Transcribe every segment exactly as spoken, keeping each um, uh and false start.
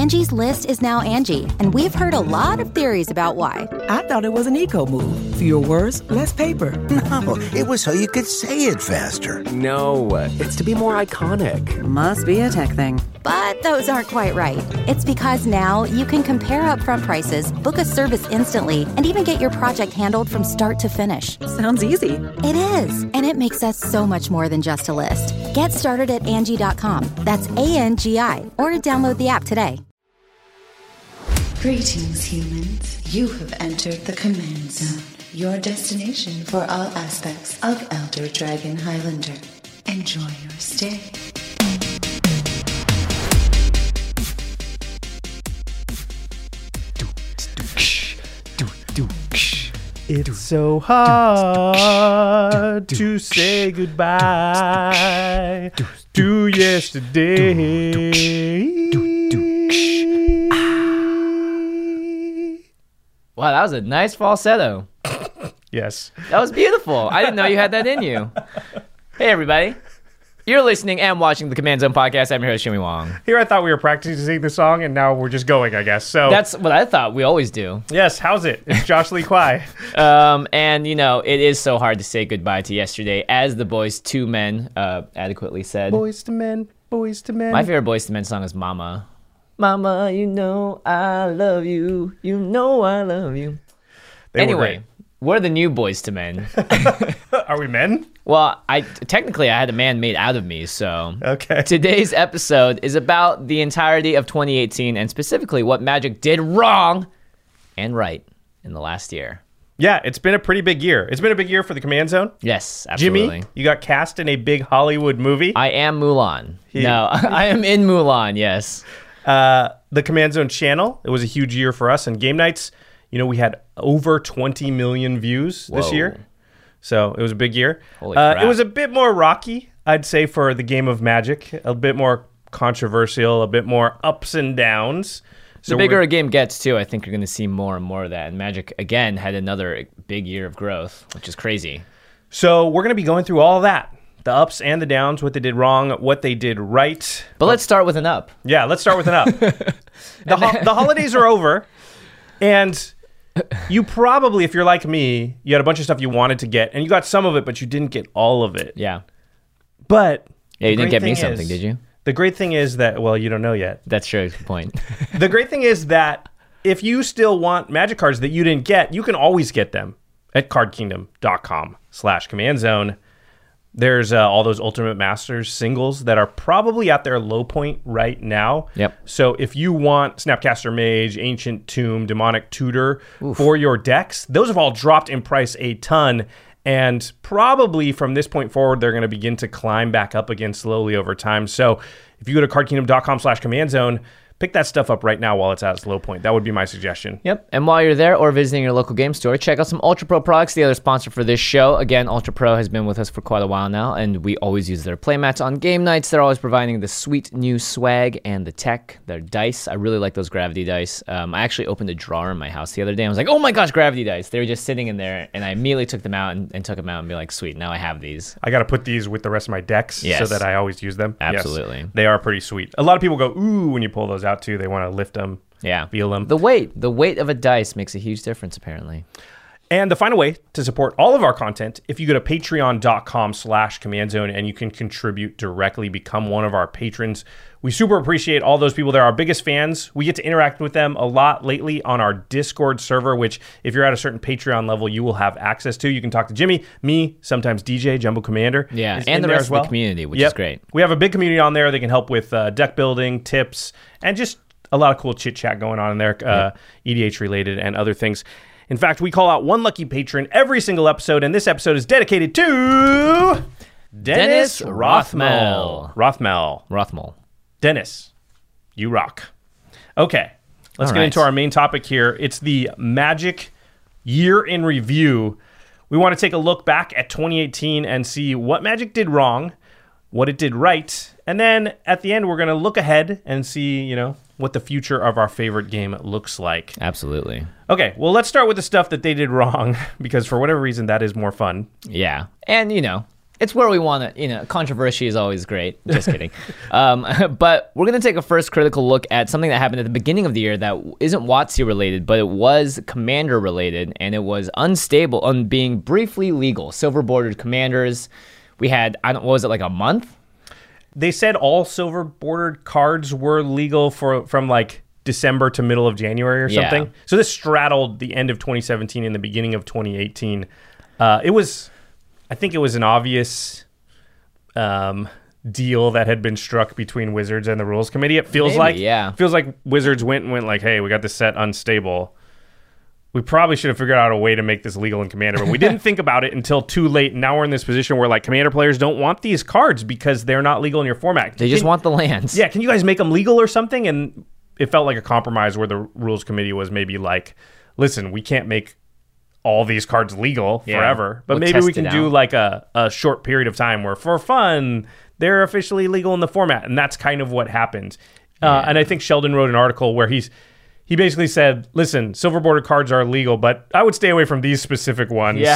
Angie's List is now Angie, and we've heard a lot of theories about why. I thought it was an eco move. Fewer words, less paper. No, it was so you could say it faster. No, it's to be more iconic. Must be a tech thing. But those aren't quite right. It's because now you can compare upfront prices, book a service instantly, and even get your project handled from start to finish. Sounds easy. It is, and it makes us so much more than just a list. Get started at Angie dot com. That's A N G I, or download the app today. Greetings, humans. You have entered the Command Zone, your destination for all aspects of Elder Dragon Highlander. Enjoy your stay. It's so hard to say goodbye to yesterday. Wow, that was a nice falsetto. Yes. That was beautiful. I didn't know you had that in you. Hey, everybody. You're listening and watching the Command Zone podcast. I'm your host, Jimmy Wong. Here I thought we were practicing the song, and now we're just going, I guess. So That's what I thought we always do. Yes, how's it? It's Josh Lee Kwai. Um, and, you know, it is so hard to say goodbye to yesterday, as the Boys to Men uh, adequately said. Boys to men, boys to men. My favorite Boys to Men song is Mama. Mama, you know I love you. You know I love you. They anyway, we're the new Boys to Men. Are we men? Well, I technically I had a man made out of me, so okay. Today's episode is about the entirety of twenty eighteen and specifically what Magic did wrong and right in the last year. Yeah, it's been a pretty big year. It's been a big year for the Command Zone. Yes, absolutely. Jimmy, you got cast in a big Hollywood movie. I am Mulan. He- no, I am in Mulan, yes. Uh, the Command Zone channel, it was a huge year for us. And Game Nights, you know, we had over twenty million views this Whoa. year. So it was a big year. Holy uh, crap. It was a bit more rocky, I'd say, for the game of Magic. A bit more controversial, a bit more ups and downs. So the bigger we're- a game gets, too, I think you're going to see more and more of that. And Magic, again, had another big year of growth, which is crazy. So we're going to be going through all of that. The ups and the downs, what they did wrong, what they did right. But let's start with an up. Yeah, let's start with an up. the, ho- the holidays are over, and you probably, if you're like me, you had a bunch of stuff you wanted to get, and you got some of it, but you didn't get all of it. Yeah. But Yeah, you the didn't great get me thing something, is- did you? The great thing is that, well, you don't know yet. That's true. Good point. The great thing is that if you still want Magic cards that you didn't get, you can always get them at cardkingdom.com slash command zone. There's uh, all those Ultimate Masters singles that are probably at their low point right now. Yep. So if you want Snapcaster Mage, Ancient Tomb, Demonic Tutor for your decks, those have all dropped in price a ton. And probably from this point forward, they're going to begin to climb back up again slowly over time. So if you go to cardkingdom.com slash command zone, pick that stuff up right now while it's at its low point. That would be my suggestion. Yep. And while you're there or visiting your local game store, check out some Ultra Pro products, the other sponsor for this show. Again, Ultra Pro has been with us for quite a while now, and we always use their playmats on game nights. They're always providing the sweet new swag and the tech, their dice. I really like those gravity dice. Um, I actually opened a drawer in my house the other day. I was like, oh my gosh, gravity dice. They were just sitting in there, and I immediately took them out and, and took them out and be like, sweet, now I have these. I got to put these with the rest of my decks Yes. so that I always use them. Absolutely. Yes, they are pretty sweet. A lot of people go, ooh, when you pull those out too. They want to lift them, Yeah. feel them. The weight. The weight of a dice makes a huge difference, apparently. And the final way to support all of our content, if you go to patreon.com slash command zone and you can contribute directly, become one of our patrons. We super appreciate all those people. They're our biggest fans. We get to interact with them a lot lately on our Discord server, which if you're at a certain Patreon level, you will have access to. You can talk to Jimmy, me, sometimes D J, Jumbo Commander. Yeah, is and in the there rest as of well. the community, which Yep. is great. We have a big community on there. They can help with uh, deck building, tips, and just a lot of cool chit chat going on in there, uh, E D H related and other things. In fact, we call out one lucky patron every single episode, and this episode is dedicated to Dennis, Dennis Rothmel. Rothmel. Rothmel. Dennis, you rock. Okay, let's All get right. into our main topic here. It's the Magic Year in Review. We want to take a look back at twenty eighteen and see what Magic did wrong, what it did right, and then at the end, we're going to look ahead and see, you know, what the future of our favorite game looks like. Absolutely. Okay, well, let's start with the stuff that they did wrong, because for whatever reason, that is more fun. Yeah. And, you know, It's where we want to, you know, controversy is always great. Just kidding. um, but we're going to take a first critical look at something that happened at the beginning of the year that isn't WotC related, but it was Commander related, and it was unstable on being briefly legal. Silver bordered Commanders. We had, I don't, what was it, like a month? They said all silver bordered cards were legal for from like December to middle of January or something. Yeah. So this straddled the end of twenty seventeen and the beginning of twenty eighteen. Uh, it was, I think it was an obvious um, deal that had been struck between Wizards and the Rules Committee. It feels Maybe, like, yeah. feels like Wizards went and went like, hey, we got this set unstable. We probably should have figured out a way to make this legal in Commander, but we didn't think about it until too late. And now we're in this position where like Commander players don't want these cards because they're not legal in your format. They just Can- want the lands. Yeah, can you guys make them legal or something? And it felt like a compromise where the Rules Committee was maybe like, listen, we can't make all these cards legal Yeah. forever, but We'll maybe test we can it do out. like a, a short period of time where for fun, they're officially legal in the format. And that's kind of what happened. Uh, and I think Sheldon wrote an article where he's he basically said, listen, silver bordered cards are legal, but I would stay away from these specific ones. Yeah.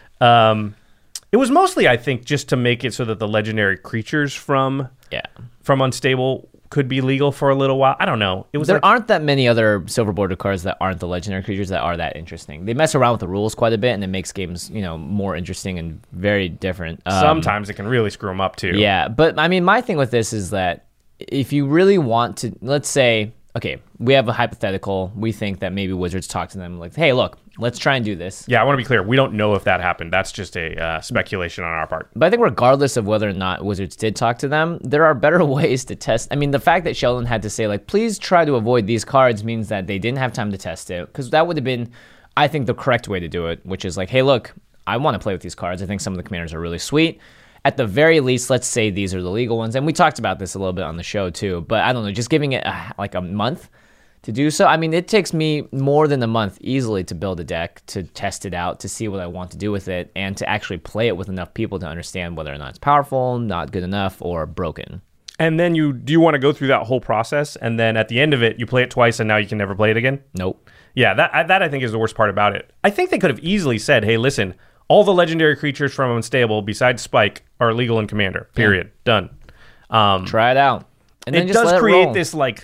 Um, it was mostly, I think, just to make it so that the legendary creatures from Yeah. from Unstable could be legal for a little while. I don't know. It was There like, aren't that many other silver border cards that aren't the legendary creatures that are that interesting. They mess around with the rules quite a bit, and it makes games, you know, more interesting and very different. Um, sometimes it can really screw them up too. Yeah, but I mean, my thing with this is that if you really want to, let's say, okay, we have a hypothetical. We think that maybe Wizards talk to them like, hey, look, let's try and do this. Yeah, I want to be clear. We don't know if that happened. That's just a uh, speculation on our part. But I think regardless of whether or not Wizards did talk to them, there are better ways to test. I mean, the fact that Sheldon had to say, like, please try to avoid these cards means that they didn't have time to test it. Because that would have been, I think, the correct way to do it, which is like, hey, look, I want to play with these cards. I think some of the commanders are really sweet. At the very least, let's say these are the legal ones. And we talked about this a little bit on the show, too. But I don't know, just giving it a, like a month to do so. I mean, it takes me more than a month easily to build a deck, to test it out, to see what I want to do with it, and to actually play it with enough people to understand whether or not it's powerful, not good enough, or broken. And then you do you want to go through that whole process, and then at the end of it, you play it twice, and now you can never play it again? Nope. Yeah, that that I think is the worst part about it. I think they could have easily said, hey, listen, all the legendary creatures from Unstable besides Spike are legal in Commander. Period. Yeah. Done. Um, Try it out. And then it just does let it create roll. this like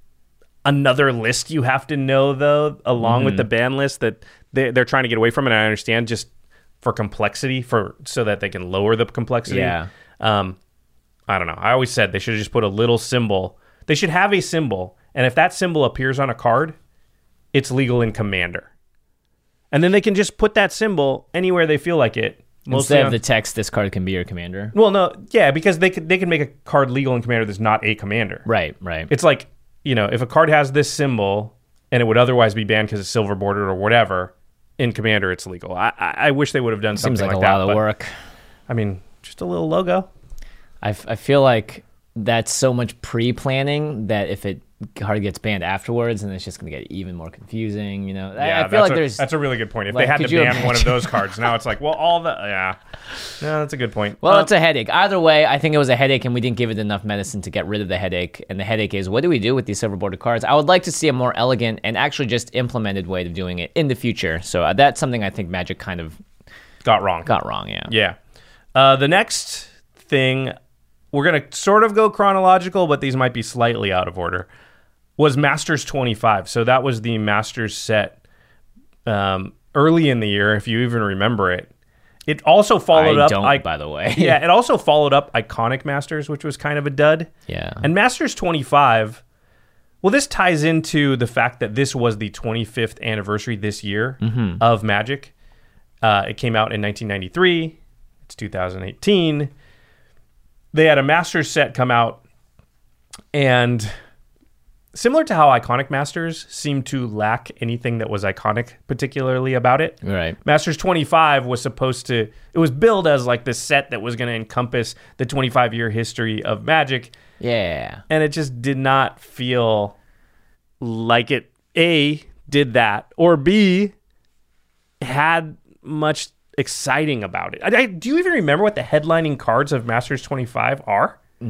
another list you have to know though, along Mm-hmm. with the ban list that they, they're trying to get away from. And I understand just for complexity, for so that they can lower the complexity. Yeah. Um, I don't know. I always said they should have just put a little symbol. They should have a symbol, and if that symbol appears on a card, it's legal in Commander. And then they can just put that symbol anywhere they feel like it. Instead on, of the text, this card can be your commander. well, no, yeah, because they could they can make a card legal in Commander that's not a commander. Right, right. It's like, you know, if a card has this symbol and it would otherwise be banned because it's silver bordered or whatever, in Commander it's legal. I I, I wish they would have done Seems something like, like, a that. lot of but, work. I mean, just a little logo. I, f- I feel like that's so much pre-planning that if it card gets banned afterwards, and it's just going to get even more confusing, you know? I, Yeah, I feel like that's a, there's... that's a really good point. If like, they had could to you ban one of imagine? those cards, now it's like, well, all the yeah, no, that's a good point. Well, Um, it's a headache. Either way, I think it was a headache, and we didn't give it enough medicine to get rid of the headache. And the headache is, what do we do with these silver bordered cards? I would like to see a more elegant and actually just implemented way of doing it in the future. So uh, that's something I think Magic kind of got wrong. got wrong, yeah. Yeah. Uh, the next thing, we're gonna sort of go chronological, but these might be slightly out of order. Was Masters twenty-five. So that was the Masters set um, early in the year, if you even remember it. It also followed I up. don't, I- by the way. yeah, it also followed up Iconic Masters, which was kind of a dud. Yeah. And Masters twenty-five, well, this ties into the fact that this was the twenty-fifth anniversary this year Mm-hmm. of Magic. Uh, it came out in nineteen ninety-three. It's two thousand eighteen. They had a Masters set come out, and similar to how Iconic Masters seemed to lack anything that was iconic particularly about it. Right. Masters twenty-five was supposed to, it was billed as like this set that was going to encompass the twenty-five year history of Magic. Yeah. And it just did not feel like it, A, did that, or B, had much exciting about it. I, I, do you even remember what the headlining cards of Masters twenty-five are? No.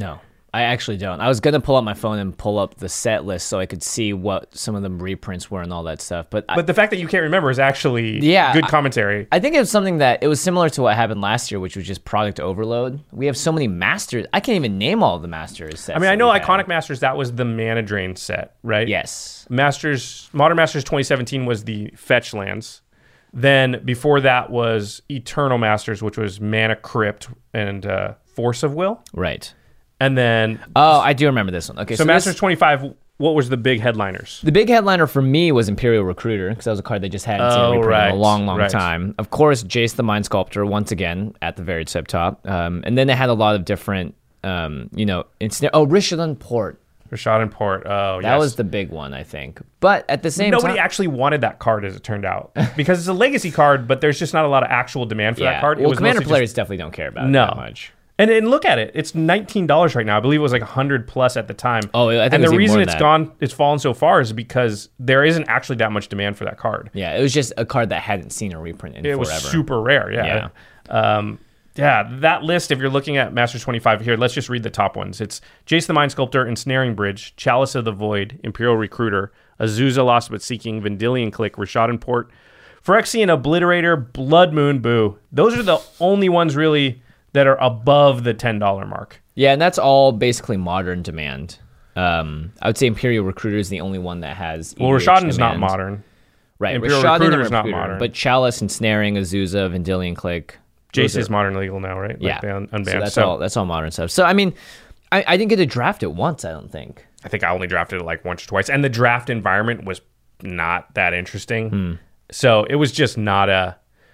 I actually don't. I was going to pull up my phone and pull up the set list so I could see what some of the reprints were and all that stuff. But But I, the fact that you can't remember is actually Yeah, good I- commentary. I think it was something that it was similar to what happened last year, which was just product overload. We have so many Masters. I can't even name all of the Masters sets. I mean, I that know we had. Iconic Masters, that was the Mana Drain set, right? Yes. Masters, Modern Masters twenty seventeen was the Fetch lands. Then before that was Eternal Masters, which was Mana Crypt and uh, Force of Will. Right. And then, Oh, I do remember this one. Okay, so, so, Masters this, twenty-five, what was the big headliners? the big headliner for me was Imperial Recruiter because that was a card they just hadn't seen Oh, reprint in right, a long, long right. time. Of course, Jace the Mind Sculptor once again at the very tip top, um, and then they had a lot of different, um, you know, insna- oh Rishadan Port. Rashad and Port. Oh, That yes. was the big one, I think. But at the same Nobody time, actually wanted that card, as it turned out, because it's a legacy card, but there's just not a lot of actual demand for yeah. that card. It Well, was Commander mostly players just- definitely don't care about it no that much. And and look at it, it's nineteen dollars right now. I believe it was like a hundred plus at the time. Oh, I think and it was the even reason more it's than that. gone, it's fallen so far, is because there isn't actually that much demand for that card. Yeah, it was just a card that hadn't seen a reprint in It forever. was super rare. Yeah. Um, yeah, that list, if you're looking at Masters twenty-five here, let's just read the top ones. It's Jace the Mind Sculptor, Ensnaring Bridge, Chalice of the Void, Imperial Recruiter, Azusa Lost But Seeking, Vendilion Click, Rashad Port, Phyrexian Obliterator, Blood Moon, Boo. Those are the only ones really that are above the ten dollars mark. Yeah, and that's all basically modern demand. Um, I would say Imperial Recruiter is the only one that has. Well, E D H Rashadan's not demand. modern. Right, Imperial Rashadan and Recruiter is not Recruiter, modern. But Chalice and Snaring, Azusa, Vendilion Click. those Jace is are- modern legal now, right? Like Yeah, they un- unbanned. so that's So all. That's all modern stuff. So I mean, I, I didn't get to draft it once. I don't think. I think I only drafted it like once or twice, and the draft environment was not that interesting. Hmm. So it was just not a.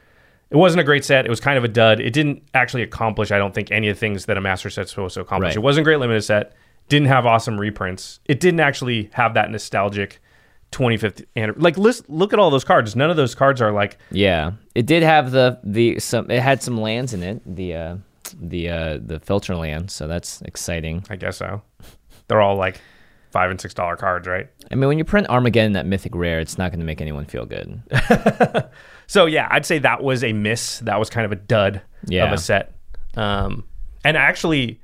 It wasn't a great set. It was kind of a dud. It didn't actually accomplish, I don't think, any of the things that a master set's supposed to accomplish. Right. It wasn't a great limited set. Didn't have awesome reprints. It didn't actually have that nostalgic twenty-fifth and like list, look at all those cards. None of those cards are like Yeah, it did have the the some. It had some lands in it. The uh, the uh, the filter land. So that's exciting. I guess so. They're all like five and six dollar cards, right? I mean, when you print Armageddon that mythic rare, it's not going to make anyone feel good. So yeah, I'd say that was a miss. That was kind of a dud Yeah. of a set. Um, and actually,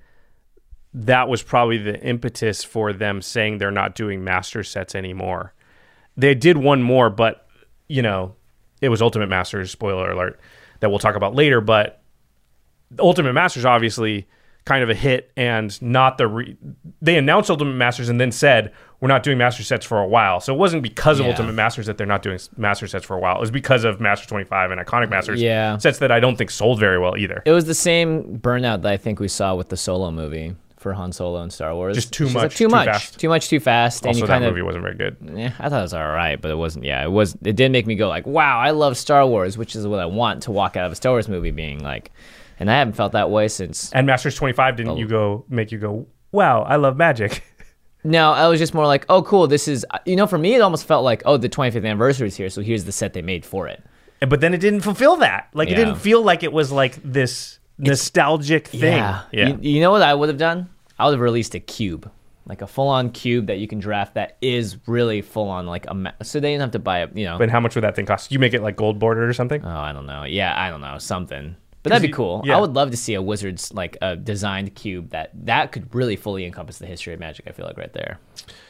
that was probably the impetus for them saying they're not doing master sets anymore. They did one more, but you know, it was Ultimate Masters. Spoiler alert, that we'll talk about later. But Ultimate Masters obviously kind of a hit, and not the re- they announced Ultimate Masters and then said we're not doing master sets for a while. So it wasn't because of Yeah. Ultimate Masters that they're not doing s- master sets for a while. It was because of Masters twenty-five and Iconic Masters Yeah. sets that I don't think sold very well either. It was the same burnout that I think we saw with the Solo movie for Han Solo and Star Wars. Just too It's much, like, too, too much, fast. too much, too fast. and Also, you that kind of, movie wasn't very good. Yeah, I thought it was all right, but it wasn't. Yeah, it was. It did make me go like, "Wow, I love Star Wars," which is what I want to walk out of a Star Wars movie being like. And I haven't felt that way since. And Masters twenty-five didn't Oh. you go make you go, wow, I love Magic. No, I was just more like, "Oh, cool. This is." You know, for me, it almost felt like, "Oh, the twenty-fifth anniversary is here, so here's the set they made for it." But then it didn't fulfill that. Like it Yeah. didn't feel like it was like this nostalgic thing. Yeah. Yeah. You, you know what I would have done? I would have released a cube, like a full-on cube that you can draft that is really full-on, like a. Ma- so they didn't have to buy a, you know. But how much would that thing cost? You make it like gold bordered or something? Oh, I don't know. Yeah, I don't know. Something. But that'd be you- cool. yeah. I would love to see a Wizards, like a designed cube that that could really fully encompass the history of Magic, I feel like, right there.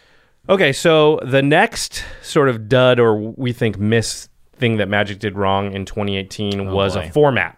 Okay, so the next sort of dud or we think miss thing that Magic did wrong in twenty eighteen was boy. a format.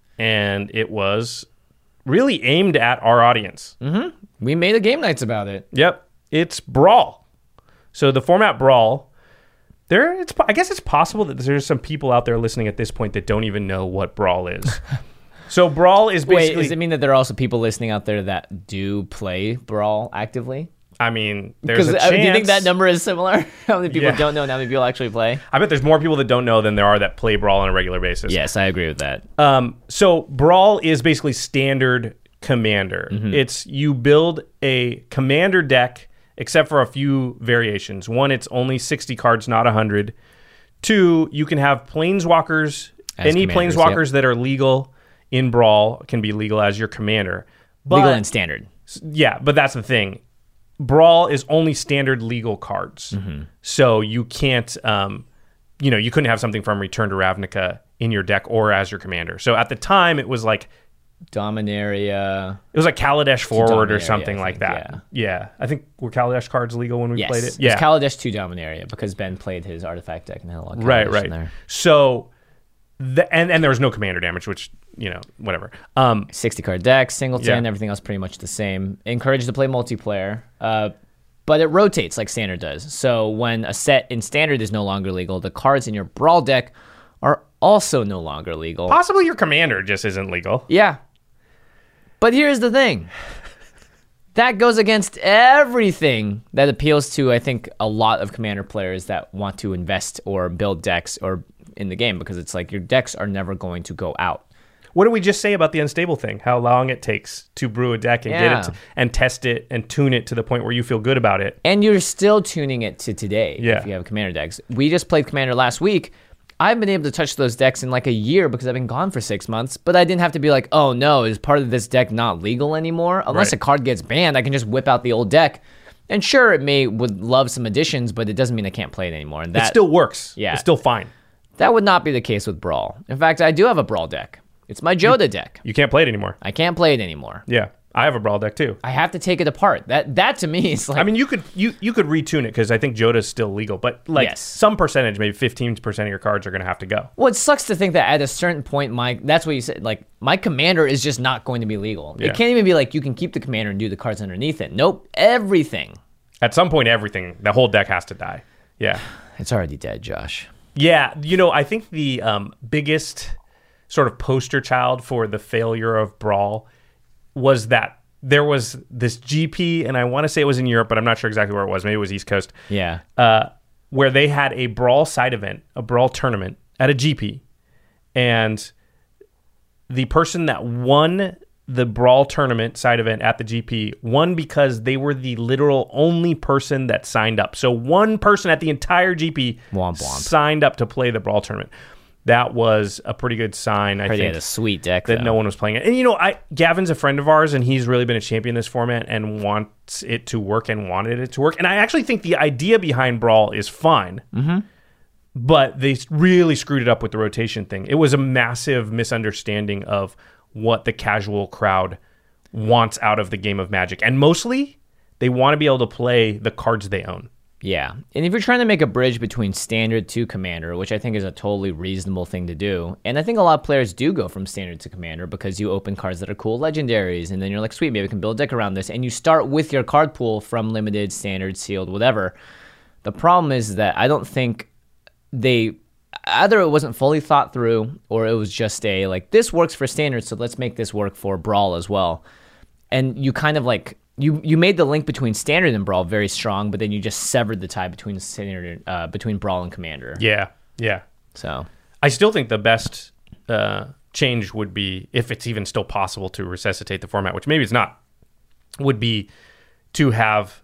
And it was really aimed at our audience. We made a game nights about it. Yep. It's Brawl. So the format Brawl, there it's I guess it's possible that there's some people out there listening at this point that don't even know what Brawl is. So Brawl is Wait, basically does it mean that there are also people listening out there that do play Brawl actively? I mean, there's Because a uh, chance. do you think that number is similar? How many people Yeah. don't know and how many people actually play? I bet there's more people that don't know than there are that play Brawl on a regular basis. Yes, I agree with that. Um, so Brawl is basically standard Commander. Mm-hmm. It's you build a Commander deck, except for a few variations. One, it's only sixty cards, not one hundred. Two, you can have Planeswalkers. As any commanders, Planeswalkers that are legal in Brawl can be legal as your Commander. But, Legal and standard. Yeah, but that's the thing. Brawl is only standard legal cards. Mm-hmm. So you can't, um, you know, you couldn't have something from Return to Ravnica in your deck or as your commander. So at the time, it was like Dominaria. It was like Kaladesh Forward or Dominaria, something I like think, that. Yeah. yeah. I think were Kaladesh cards legal when we Yes. played it? Yeah. Yeah. It's Kaladesh two Dominaria because Ben played his artifact deck and had a lot of Right, Kaladesh right. in there. So, the, and, and there was no commander damage, which, you know, whatever. Um, sixty card deck, singleton, Yeah. everything else pretty much the same. Encouraged to play multiplayer, uh, but it rotates like Standard does. So when a set in Standard is no longer legal, the cards in your Brawl deck are also no longer legal. possibly your commander just isn't legal. Yeah. But here's the thing. That goes against everything that appeals to, I think, a lot of Commander players that want to invest or build decks or in the game, because it's like your decks are never going to go out. What did we just say about the unstable thing? How long it takes to brew a deck and Yeah. get it to, and test it and tune it to the point where you feel good about it. And you're still tuning it to today Yeah. if you have Commander decks. We just played Commander last week. I've been able to touch those decks in like a year because I've been gone for six months, but I didn't have to be like, oh no, is part of this deck not legal anymore? Unless Right. a card gets banned, I can just whip out the old deck. And sure, it may would love some additions, but it doesn't mean I can't play it anymore. And that it still works. Yeah. It's still fine. that would not be the case with Brawl. In fact, I do have a Brawl deck. It's my Joda deck. You can't play it anymore. I can't play it anymore. Yeah. I have a Brawl deck too. I have to take it apart. That that to me is like I mean, you could you you could retune it because I think Joda's still legal, but like Yes. some percentage, maybe fifteen percent of your cards are going to have to go. Well, it sucks to think that at a certain point, my that's what you said. Like my commander is just not going to be legal. Yeah. It can't even be like you can keep the commander and do the cards underneath it. Nope, everything. At some point, everything, the whole deck has to die. Yeah. It's already dead, Josh. Yeah. You know, I think the um, biggest sort of poster child for the failure of Brawl was that there was this G P, and I want to say it was in Europe, but I'm not sure exactly where it was. Maybe it was East Coast. Yeah. Uh, where they had a Brawl side event, a Brawl tournament at a G P. And the person that won the Brawl tournament side event at the G P won because they were the literal only person that signed up. So one person at the entire G P Womp womp. signed up to play the Brawl tournament. That was a pretty good sign, I Heard he think, had a sweet deck that though. no one was playing it. And you know, I Gavin's a friend of ours, and he's really been a champion in this format and wants it to work and wanted it to work. And I actually think the idea behind Brawl is fine, mm-hmm. but they really screwed it up with the rotation thing. It was a massive misunderstanding of what the casual crowd wants out of the game of Magic, and mostly they want to be able to play the cards they own. Yeah. And if you're trying to make a bridge between Standard to Commander, which I think is a totally reasonable thing to do, and I think a lot of players do go from Standard to Commander because you open cards that are cool legendaries, and then you're like, sweet, maybe I can build a deck around this, and you start with your card pool from Limited, Standard, Sealed, whatever. The problem is that I don't think they... Either it wasn't fully thought through, or it was just a, like, this works for Standard, so let's make this work for Brawl as well. And you kind of, like... You you made the link between Standard and Brawl very strong, but then you just severed the tie between Standard, uh, between Brawl and Commander. Yeah, yeah. So I still think the best uh, change would be, if it's even still possible to resuscitate the format, which maybe it's not, would be to have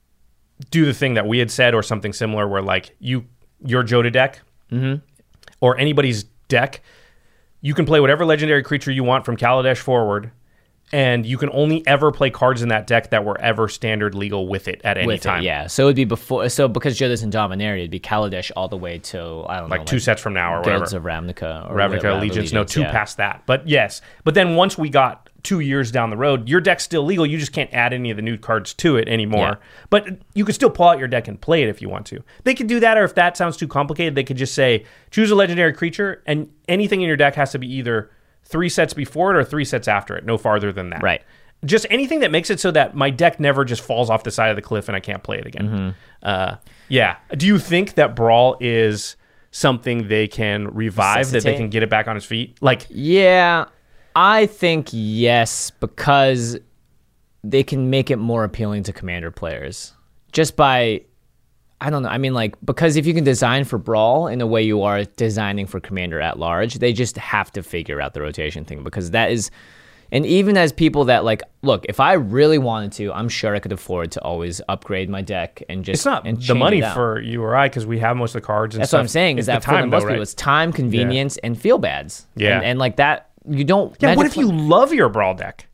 do the thing that we had said or something similar where like you your Joda deck mm-hmm. or anybody's deck, you can play whatever legendary creature you want from Kaladesh forward, and you can only ever play cards in that deck that were ever Standard legal with it at any with time. it, yeah. So it would be before. So because Joda's in Dominaria, it'd be Kaladesh all the way to I don't Like know, two sets from now or Guilds whatever. of Ravnica or Ravnica whatever, Allegiance, no, two yeah. past that. But yes. But then once we got two years down the road, your deck's still legal. You just can't add any of the new cards to it anymore. Yeah. But you could still pull out your deck and play it if you want to. They could do that, or if that sounds too complicated, they could just say, choose a legendary creature, and anything in your deck has to be either three sets before it or three sets after it, no farther than that. Right. Just anything that makes it so that my deck never just falls off the side of the cliff and I can't play it again. Mm-hmm. Uh, yeah. Do you think that Brawl is something they can revive, that they Resuscitate? can get it back on its feet? Like, Yeah, I think yes, because they can make it more appealing to Commander players just by, I don't know. I mean, like, because if you can design for Brawl in the way you are designing for Commander at large, they just have to figure out the rotation thing, because that is, and even as people that like, look, if I really wanted to, I'm sure I could afford to always upgrade my deck and just it's not and the change money it out. for you or I, because we have most of the cards and That's stuff. what I'm saying. It's Is that the for the time, most though, people, right? it's time, convenience, and feel bads. Yeah. and, and like that, you don't. Yeah, what Magic if you love your Brawl deck?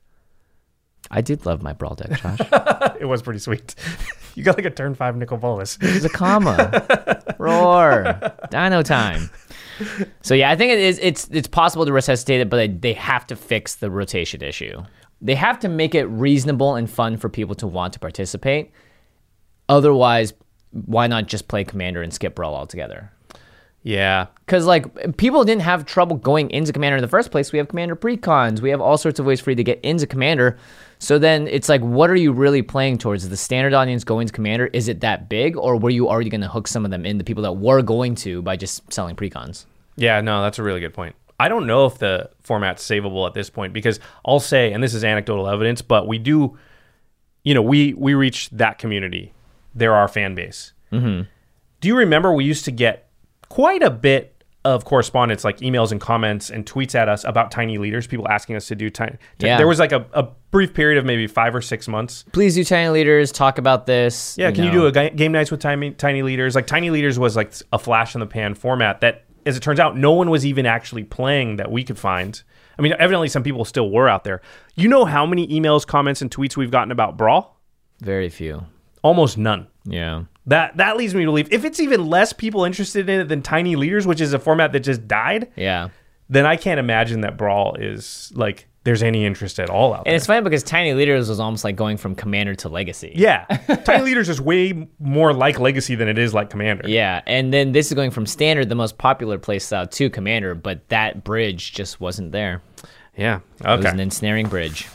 I did love my Brawl deck, Josh. It was pretty sweet. You got like a turn five Nicol Bolas. There's a comma. Roar. Dino time. So yeah, I think it is. It's it's possible to resuscitate it, but they, they have to fix the rotation issue. They have to make it reasonable and fun for people to want to participate. Otherwise, why not just play Commander and skip Brawl altogether? Yeah. Because, like, people didn't have trouble going into Commander in the first place. We have Commander precons. We have all sorts of ways for you to get into Commander. So then it's like, what are you really playing towards? Is the standard audience going to Commander? Is it that big? Or were you already going to hook some of them in, the people that were going to, by just selling precons? Yeah, no, that's a really good point. I don't know if the format's savable at this point, because I'll say, and this is anecdotal evidence, but we do, you know, we, we reach that community. They're our fan base. Mm-hmm. Do you remember we used to get quite a bit of correspondence, like emails and comments and tweets at us about Tiny Leaders, people asking us to do Tiny. Yeah. There was like a, a brief period of maybe five or six months. Please do Tiny Leaders, talk about this. Yeah, you can know. you do a ga- game nights with Tiny, Tiny Leaders? Like Tiny Leaders was like a flash in the pan format that, as it turns out, no one was even actually playing that we could find. I mean, evidently some people still were out there. You know how many emails, comments, and tweets we've gotten about Brawl? Very few. Almost none. Yeah. That that leads me to believe if it's even less people interested in it than Tiny Leaders, which is a format that just died, Yeah. then I can't imagine that Brawl is like there's any interest at all out there. And it's funny because Tiny Leaders was almost like going from Commander to Legacy. Yeah. Tiny Leaders is way more like Legacy than it is like Commander. Yeah, and then this is going from Standard, the most popular playstyle, to Commander, but that bridge just wasn't there. Yeah. It was Okay. an ensnaring bridge.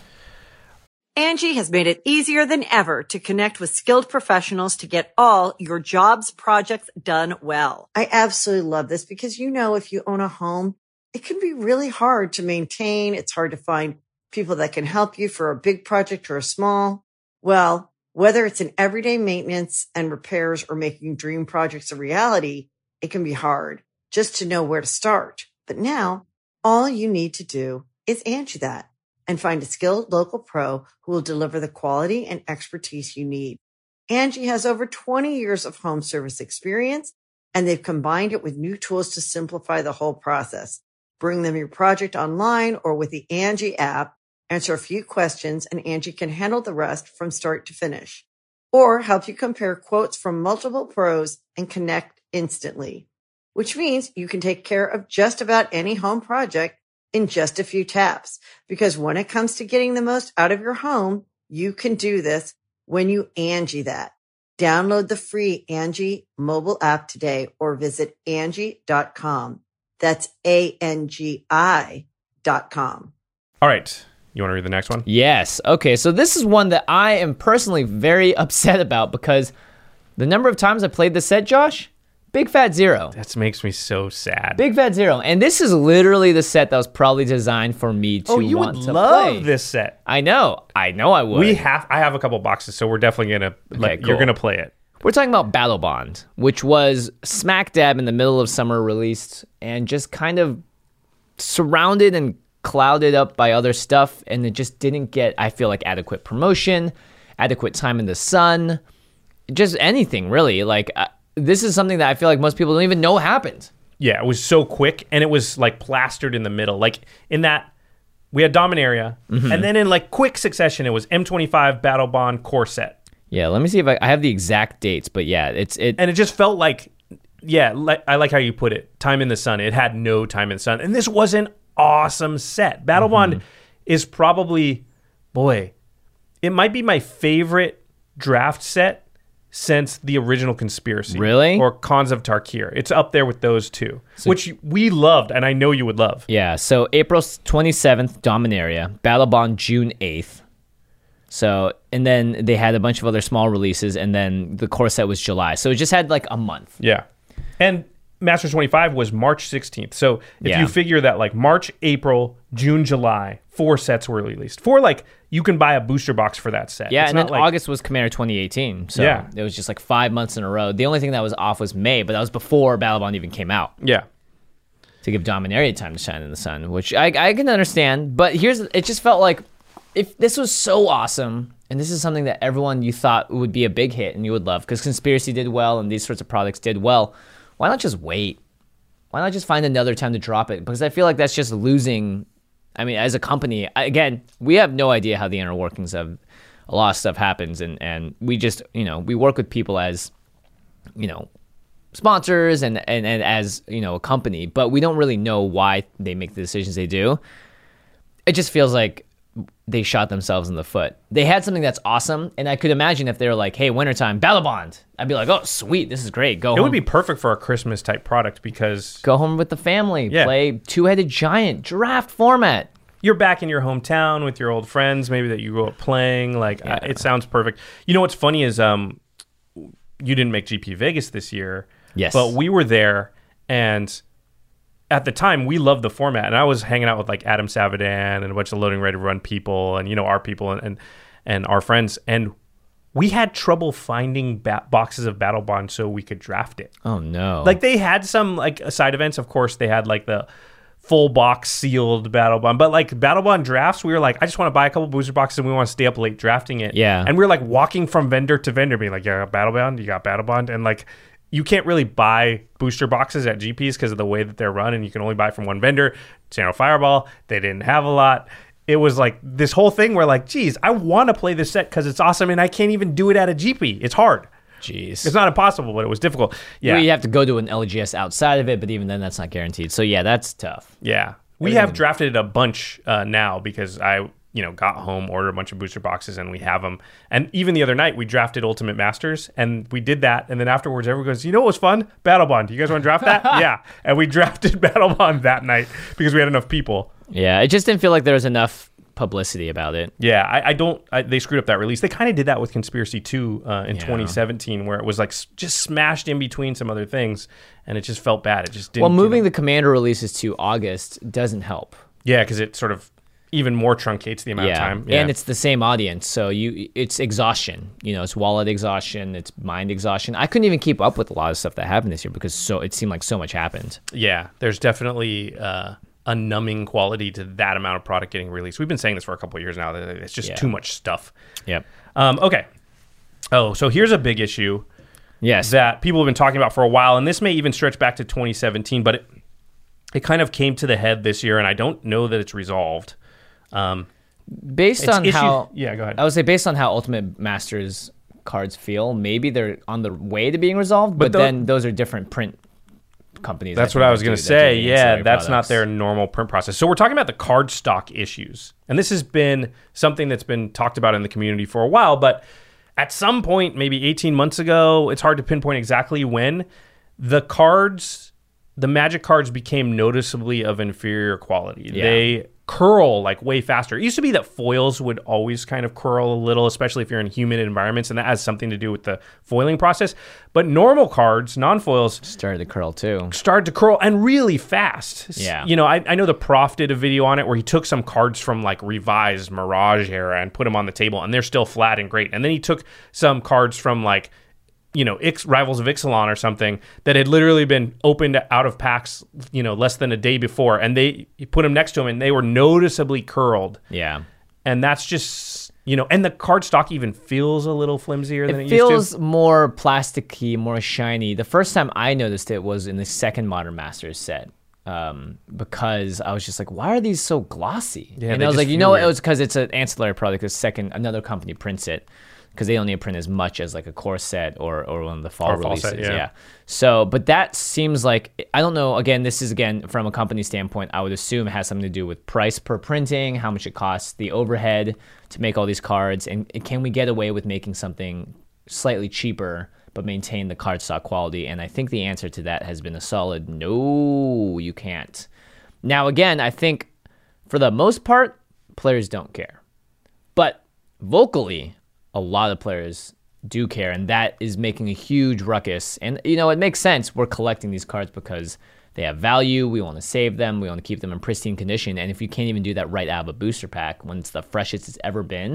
Angie has made it easier than ever to connect with skilled professionals to get all your jobs projects done well. I absolutely love this because, you know, if you own a home, it can be really hard to maintain. It's hard to find people that can help you for a big project or a small. Well, whether it's in everyday maintenance and repairs or making dream projects a reality, it can be hard just to know where to start. But now all you need to do is Angie that and find a skilled local pro who will deliver the quality and expertise you need. Angie has over twenty years of home service experience, and they've combined it with new tools to simplify the whole process. Bring them your project online or with the Angie app, answer a few questions, and Angie can handle the rest from start to finish. Or help you compare quotes from multiple pros and connect instantly, which means you can take care of just about any home project in just a few taps. Because when it comes to getting the most out of your home, you can do this when you Angie that. Download the free Angie mobile app today or visit Angie dot com. That's A N G I dot com. All right. You want to read the next one? Yes. Okay, so this is one that I am personally very upset about because the number of times I played this set, Josh, big fat zero. That makes me so sad. Big fat zero. And this is literally the set that was probably designed for me to oh, you want would to love play. this set. I know. I know I would. We have. I have a couple boxes, so we're definitely gonna. Like, cool. You're gonna play it. We're talking about Battle Bond, which was smack dab in the middle of summer released and just kind of surrounded and clouded up by other stuff, and it just didn't get, I feel like, adequate promotion, adequate time in the sun, just anything really. Like uh, this is something that I feel like most people don't even know happened. Yeah, it was so quick, and it was like plastered in the middle. Like in that, we had Dominaria, Mm-hmm. and then in like quick succession, it was M twenty-five Battle Bond Core Set. Yeah, let me see if I, I have the exact dates, but yeah, it's it. And it just felt like, yeah, like, I like how you put it. Time in the sun. It had no time in the sun, and this was an awesome set. Battle Bond Mm-hmm. is probably, boy, it might be my favorite draft set since the original Conspiracy. Really? Or Khans of Tarkir. It's up there with those two, which we loved, and I know you would love. Yeah, so April twenty-seventh, Dominaria, Battle Bond June eighth. So, and then they had a bunch of other small releases, and then the core set was July. So it just had like a month. Yeah. And Masters twenty-five was March sixteenth. So if Yeah. you figure that like March, April, June, July, four sets were released. Four, like, you can buy a booster box for that set. Yeah, It's and then not like, August was Commander twenty eighteen. So Yeah. it was just like five months in a row. The only thing that was off was May, but that was before Battle Bond even came out. Yeah. To give Dominaria time to shine in the sun, which I, I can understand. But here's, it just felt like if this was so awesome, and this is something that everyone you thought would be a big hit and you would love, because Conspiracy did well and these sorts of products did well, why not just wait? Why not just find another time to drop it? Because I feel like that's just losing. I mean, as a company, again, we have no idea how the inner workings of a lot of stuff happens, and, and we just, you know, we work with people as, you know, sponsors and, and, and as, you know, a company, but we don't really know why they make the decisions they do. It just feels like they shot themselves in the foot. They had something that's awesome, and I could imagine if they were like, hey, wintertime, Battle Bond, I'd be like, oh, sweet, this is great. Go It home. would be perfect for a Christmas-type product because... Go home with the family, Yeah. play Two-Headed Giant, draft format. You're back in your hometown with your old friends, maybe that you grew up playing. Like, Yeah. uh, it sounds perfect. You know what's funny is um, you didn't make G P Vegas this year. Yes. But we were there, and... at the time, we loved the format, and I was hanging out with like Adam Savadan and a bunch of Loading Ready to Run people, and you know our people and and, and our friends, and we had trouble finding ba- boxes of Battle Bond so we could draft it. Oh no! Like they had some like side events, of course. They had like the full box sealed Battle Bond, but like Battle Bond drafts, we were like, I just want to buy a couple booster boxes and we want to stay up late drafting it. Yeah, and we were like walking from vendor to vendor, being like, yeah, Battle Bond, you got Battle Bond, and like. You can't really buy booster boxes at G Ps because of the way that they're run, and you can only buy from one vendor. Channel Fireball, they didn't have a lot. It was like this whole thing where like, geez, I want to play this set because it's awesome, and I can't even do it at a G P. It's hard. Jeez. It's not impossible, but it was difficult. Yeah. You have to go to an L G S outside of it, but even then, that's not guaranteed. So yeah, that's tough. Yeah. We have drafted a bunch uh, now because I... you know, got home, ordered a bunch of booster boxes, and we have them. And even the other night, we drafted Ultimate Masters, and we did that. And then afterwards, everyone goes, you know what was fun? Battle Bond. You guys want to draft that? Yeah. And we drafted Battle Bond that night because we had enough people. Yeah, it just didn't feel like there was enough publicity about it. Yeah, I, I don't... I, they screwed up that release. They kind of did that with Conspiracy two uh, in Yeah. twenty seventeen, where it was like s- just smashed in between some other things, and it just felt bad. It just didn't... Well, moving you know, the Commander releases to August doesn't help. Yeah, because it sort of... even more truncates the amount yeah. of time. And it's the same audience, so you it's exhaustion. You know, it's wallet exhaustion, it's mind exhaustion. I couldn't even keep up with a lot of stuff that happened this year because so it seemed like so much happened. Yeah, there's definitely uh, a numbing quality to that amount of product getting released. We've been saying this for a couple of years now. That it's just Yeah. too much stuff. Yep. Um, okay. Oh, so here's a big issue. Yes. That people have been talking about for a while, and this may even stretch back to twenty seventeen, but it it kind of came to the head this year, and I don't know that it's resolved. Um, based it's on issue- how yeah, go ahead. I would say based on how Ultimate Masters cards feel, maybe they're on the way to being resolved, but, But tho- then those are different print companies. That's I what think, I was that going do- to that do say. the Yeah, ancillary that's products. not their normal print process. So we're talking about the card stock issues. And this has been something that's been talked about in the community for a while, but at some point, maybe eighteen months ago, it's hard to pinpoint exactly when, the cards, the Magic cards became noticeably of inferior quality. Yeah. They curl like way faster. It used to be that foils would always kind of curl a little, especially if you're in humid environments, and that has something to do with the foiling process. But normal cards, non-foils, started to curl too. started to curl and really fast. Yeah. You know, I, I know the Prof did a video on it where he took some cards from like revised Mirage era and put them on the table, and they're still flat and great. And then he took some cards from like, you know, Ix, Rivals of Ixalan or something that had literally been opened out of packs, you know, less than a day before. And they he put them next to him and they were noticeably curled. Yeah. And that's just, you know, and the card stock even feels a little flimsier than it, It used to. feels more plasticky, more shiny. The first time I noticed it was in the second Modern Masters set. Um, because I was just like, why are these so glossy? Yeah, and they I was just like, you feel know what? weird. It was because it's an ancillary product. The second, another company prints it because they don't need to print as much as like a core set or, or one of the fall Or fall releases. set, yeah. So, but that seems like, I don't know. Again, this is again from a company standpoint. I would assume it has something to do with price per printing, how much it costs, the overhead to make all these cards, and can we get away with making something slightly cheaper but maintain the cardstock quality? And I think the answer to that has been a solid no, you can't. Now, again, I think for the most part, players don't care. But vocally, a lot of players do care, and that is making a huge ruckus. And, you know, it makes sense. We're collecting these cards because they have value. We want to save them. We want to keep them in pristine condition. And if you can't even do that right out of a booster pack when it's the freshest it's ever been,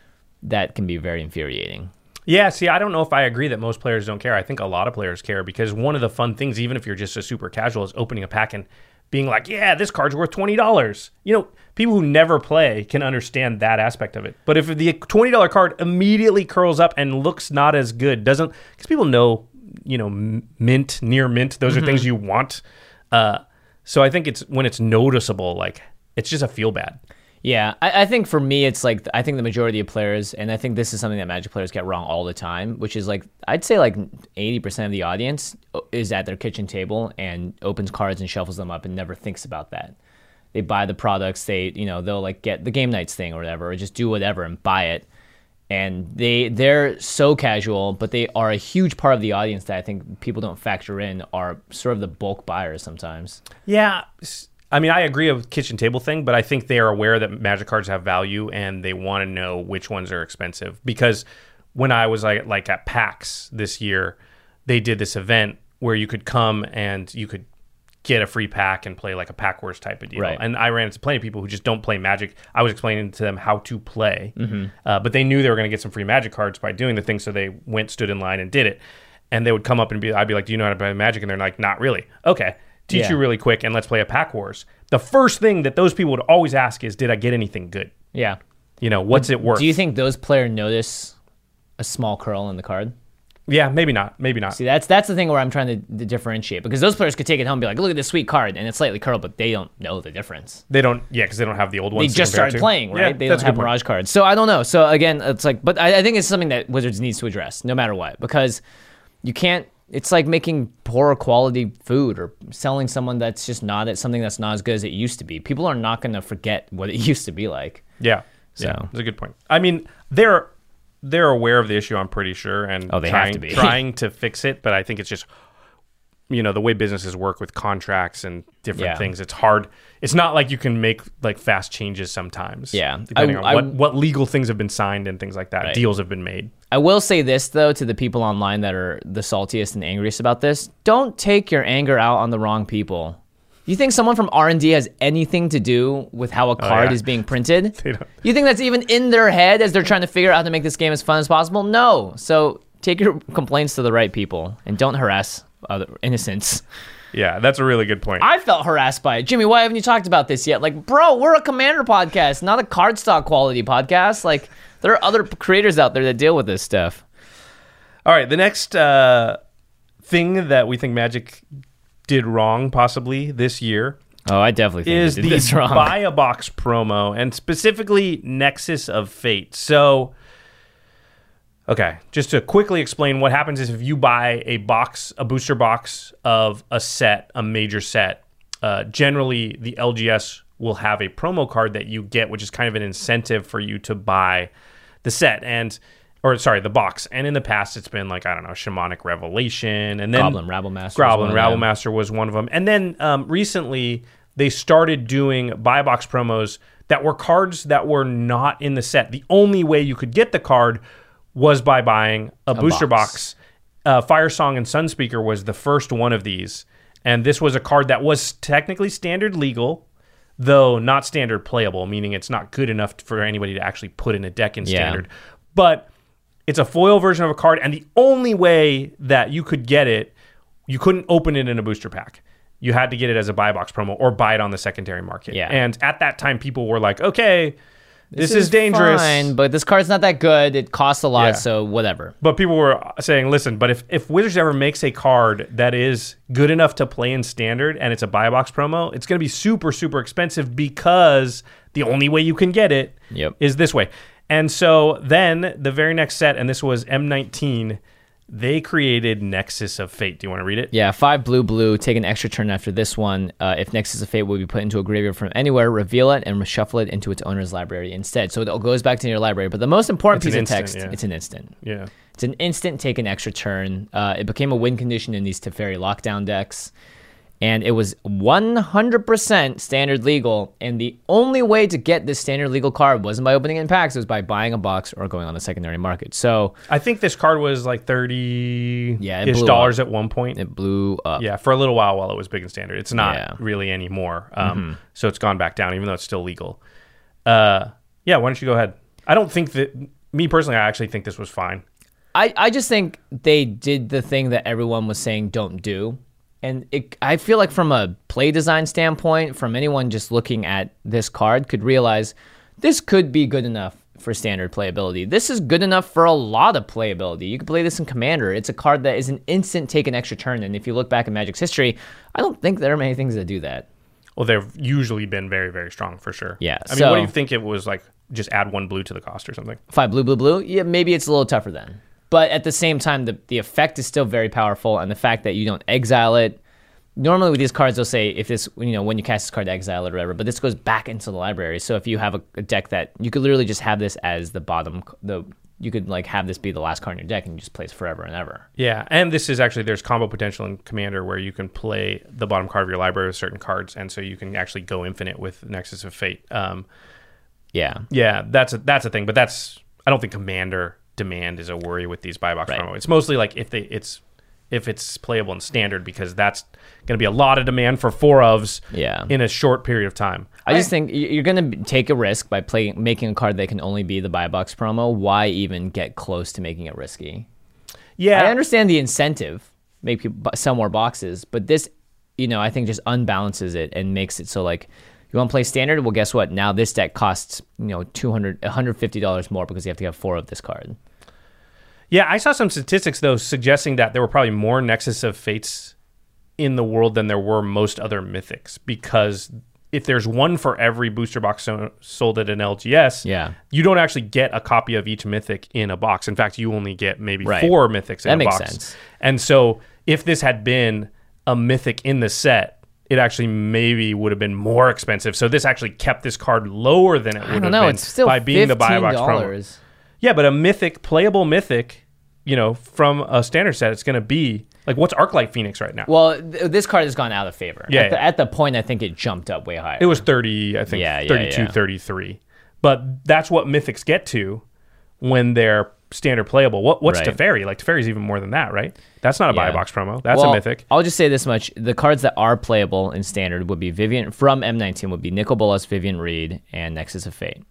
that can be very infuriating. Yeah, see, I don't know if I agree that most players don't care. I think a lot of players care because one of the fun things, even if you're just a super casual, is opening a pack and being like, yeah, this card's worth twenty dollars. You know, people who never play can understand that aspect of it. But if the twenty dollars card immediately curls up and looks not as good, doesn't, because people know, you know, m- mint, near mint, those Mm-hmm. are things you want. Uh, so I think it's when it's noticeable, like, it's just a feel bad. Yeah, I, I think for me, it's like, I think the majority of players, and I think this is something that Magic players get wrong all the time, which is like, I'd say like eighty percent of the audience is at their kitchen table and opens cards and shuffles them up and never thinks about that. They buy the products, they, you know, they'll like get the game nights thing or whatever, or just do whatever and buy it. And they, they're so casual, but they are a huge part of the audience that I think people don't factor in, are sort of the bulk buyers sometimes. Yeah. I mean, I agree with kitchen table thing, but I think they are aware that Magic cards have value and they want to know which ones are expensive. Because when I was like, like at PAX this year, they did this event where you could come and you could get a free pack and play like a Pack Wars type of deal. Right. And I ran into plenty of people who just don't play Magic. I was explaining to them how to play, mm-hmm. uh, but they knew they were going to get some free Magic cards by doing the thing, so they went, stood in line, and did it. And they would come up and be, I'd be like, "Do you know how to play Magic?" And they're like, "Not really." Okay, teach Yeah. you really quick, and let's play a Pack Wars. The first thing that those people would always ask is, "Did I get anything good? Yeah. You know, what's But it worth?" Do you think those players notice a small curl in the card? Yeah, maybe not. Maybe not. See, that's that's the thing where I'm trying to d- differentiate, because those players could take it home and be like, "Look at this sweet card," and it's slightly curled, but they don't know the difference. They don't, yeah, because they don't have the old They ones. to just compare started to. playing, right? Yeah, they that's don't a have good point. Mirage cards. So I don't know. So again, it's like, but I, I think it's something that Wizards needs to address, no matter what, because you can't. It's like making poorer quality food or selling someone that's just not at something that's not as good as it used to be. People are not going to forget what it used to be like. Yeah, So. yeah, that's a good point. I mean, they're they're aware of the issue, I'm pretty sure, and Oh, they have trying, to be. trying to fix it. But I think it's just, you know, the way businesses work with contracts and different Yeah. things. It's hard. It's not like you can make like fast changes sometimes. Yeah. depending I- on I- what what legal things have been signed and things like that. Right. Deals have been made. I will say this, though, to the people online that are the saltiest and angriest about this: don't take your anger out on the wrong people. You think someone from R and D has anything to do with how a card yeah. is being printed? They don't. You think that's even in their head as they're trying to figure out how to make this game as fun as possible? No. So take your complaints to the right people and don't harass other innocents. Yeah, that's a really good point. I felt harassed by it. Jimmy, why haven't you talked about this yet? Like, bro, we're a Commander podcast, not a cardstock quality podcast. Like, there are other creators out there that deal with this stuff. All right, the next uh, thing that we think Magic did wrong possibly this year Oh, I definitely think is they did the this wrong. Buy a Box promo, and specifically Nexus of Fate. So, okay, just to quickly explain what happens is if you buy a box, a booster box of a set, a major set, uh, generally the L G S will have a promo card that you get, which is kind of an incentive for you to buy the set. And or sorry, the box. And in the past, it's been like, I don't know, Shamanic Revelation, and then Goblin Rabblemaster. Goblin Rabblemaster was one of them. And then um, recently, they started doing buy box promos that were cards that were not in the set. The only way you could get the card was by buying a, a booster box. box. Uh, Fire Song and Sunspeaker was the first one of these. And this was a card that was technically standard legal, though not standard playable, meaning it's not good enough for anybody to actually put in a deck in standard. Yeah. But it's a foil version of a card, and the only way that you could get it, you couldn't open it in a booster pack. You had to get it as a buy box promo or buy it on the secondary market. Yeah. And at that time, people were like, okay, this, this is, is dangerous. Fine, but this card's not that good. It costs a lot, Yeah. so whatever. But people were saying, listen, but if, if Wizards ever makes a card that is good enough to play in standard and it's a buy box promo, it's going to be super, super expensive because the only way you can get it Yep. is this way. And so then the very next set, and this was M nineteen, they created Nexus of Fate. Do you want to read it? Yeah, five blue, blue. Take an extra turn after this one. Uh, if Nexus of Fate will be put into a graveyard from anywhere, reveal it and reshuffle it into its owner's library instead. So it goes back to your library. But the most important It's piece an of text, instant, yeah. it's an instant. Yeah. It's an instant take an extra turn. Uh, it became a win condition in these Teferi lockdown decks. And it was one hundred percent standard legal. And the only way to get this standard legal card wasn't by opening it in packs. It was by buying a box or going on the secondary market. So I think this card was like thirty Yeah, it ish blew dollars up. at one point. it blew up. Yeah, for a little while while it was big and standard. It's not Yeah. really anymore. Um, So it's gone back down, even though it's still legal. Uh, yeah, why don't you go ahead? I don't think that, me personally, I actually think this was fine. I, I just think they did the thing that everyone was saying don't do. And it, I feel like from a play design standpoint, from anyone just looking at this card could realize this could be good enough for standard playability. This is good enough for a lot of playability. You can play this in Commander. It's a card that is an instant take an extra turn. And if you look back at Magic's history, I don't think there are many things that do that. Well, they've usually been very, very strong for sure. Yeah. I mean, so, what do you think it was like? Just add one blue to the cost or something. Five blue, blue, blue. Yeah, maybe it's a little tougher then. But at the same time, the, the effect is still very powerful, and the fact that you don't exile it. Normally with these cards, they'll say if this, you know, when you cast this card, exile it or whatever. But this goes back into the library. So if you have a, a deck that you could literally just have this as the bottom, the you could like have this be the last card in your deck, and you just play it forever and ever. Yeah, and this is actually there's combo potential in Commander where you can play the bottom card of your library with certain cards, and so you can actually go infinite with Nexus of Fate. Um, Yeah. Yeah, that's a, that's a thing, but that's I don't think Commander demand is a worry with these buy box Right. promo. It's mostly like if they it's if it's playable in Standard because that's going to be a lot of demand for four ofs Yeah. in a short period of time. I just think y- you're going to take a risk by playing making a card that can only be the buy box promo. Why even get close to making it risky? Yeah, I understand the incentive, make people bu- sell more boxes, but this, you know, I think just unbalances it and makes it so like you want to play Standard. Well, guess what? Now this deck costs you know two hundred, one hundred fifty dollars more because you have to have four of this card. Yeah, I saw some statistics though suggesting that there were probably more Nexus of Fates in the world than there were most other mythics because if there's one for every booster box so- sold at an L G S, Yeah. you don't actually get a copy of each mythic in a box. In fact, you only get maybe Right. four mythics in That a makes box. sense. And so if this had been a mythic in the set, it actually maybe would have been more expensive. So this actually kept this card lower than it would I have don't know. been It's still by being the buy box promo. fifteen dollars. Yeah, but a mythic, playable mythic, you know, from a standard set, it's going to be like what's Arclight Phoenix right now? Well, th- this card has gone out of favor. Yeah, At the, yeah. at the point, I think it jumped up way higher. It was thirty, I think, Yeah, yeah, thirty-two, yeah. thirty-three. But that's what mythics get to when they're standard playable. What What's Right. Teferi? Like Teferi's even more than that, right? That's not a buy Yeah. box promo. That's Well, a mythic. I'll just say this much: the cards that are playable in Standard would be Vivian from M nineteen would be Nicol Bolas, Vivian Reed, and Nexus of Fate.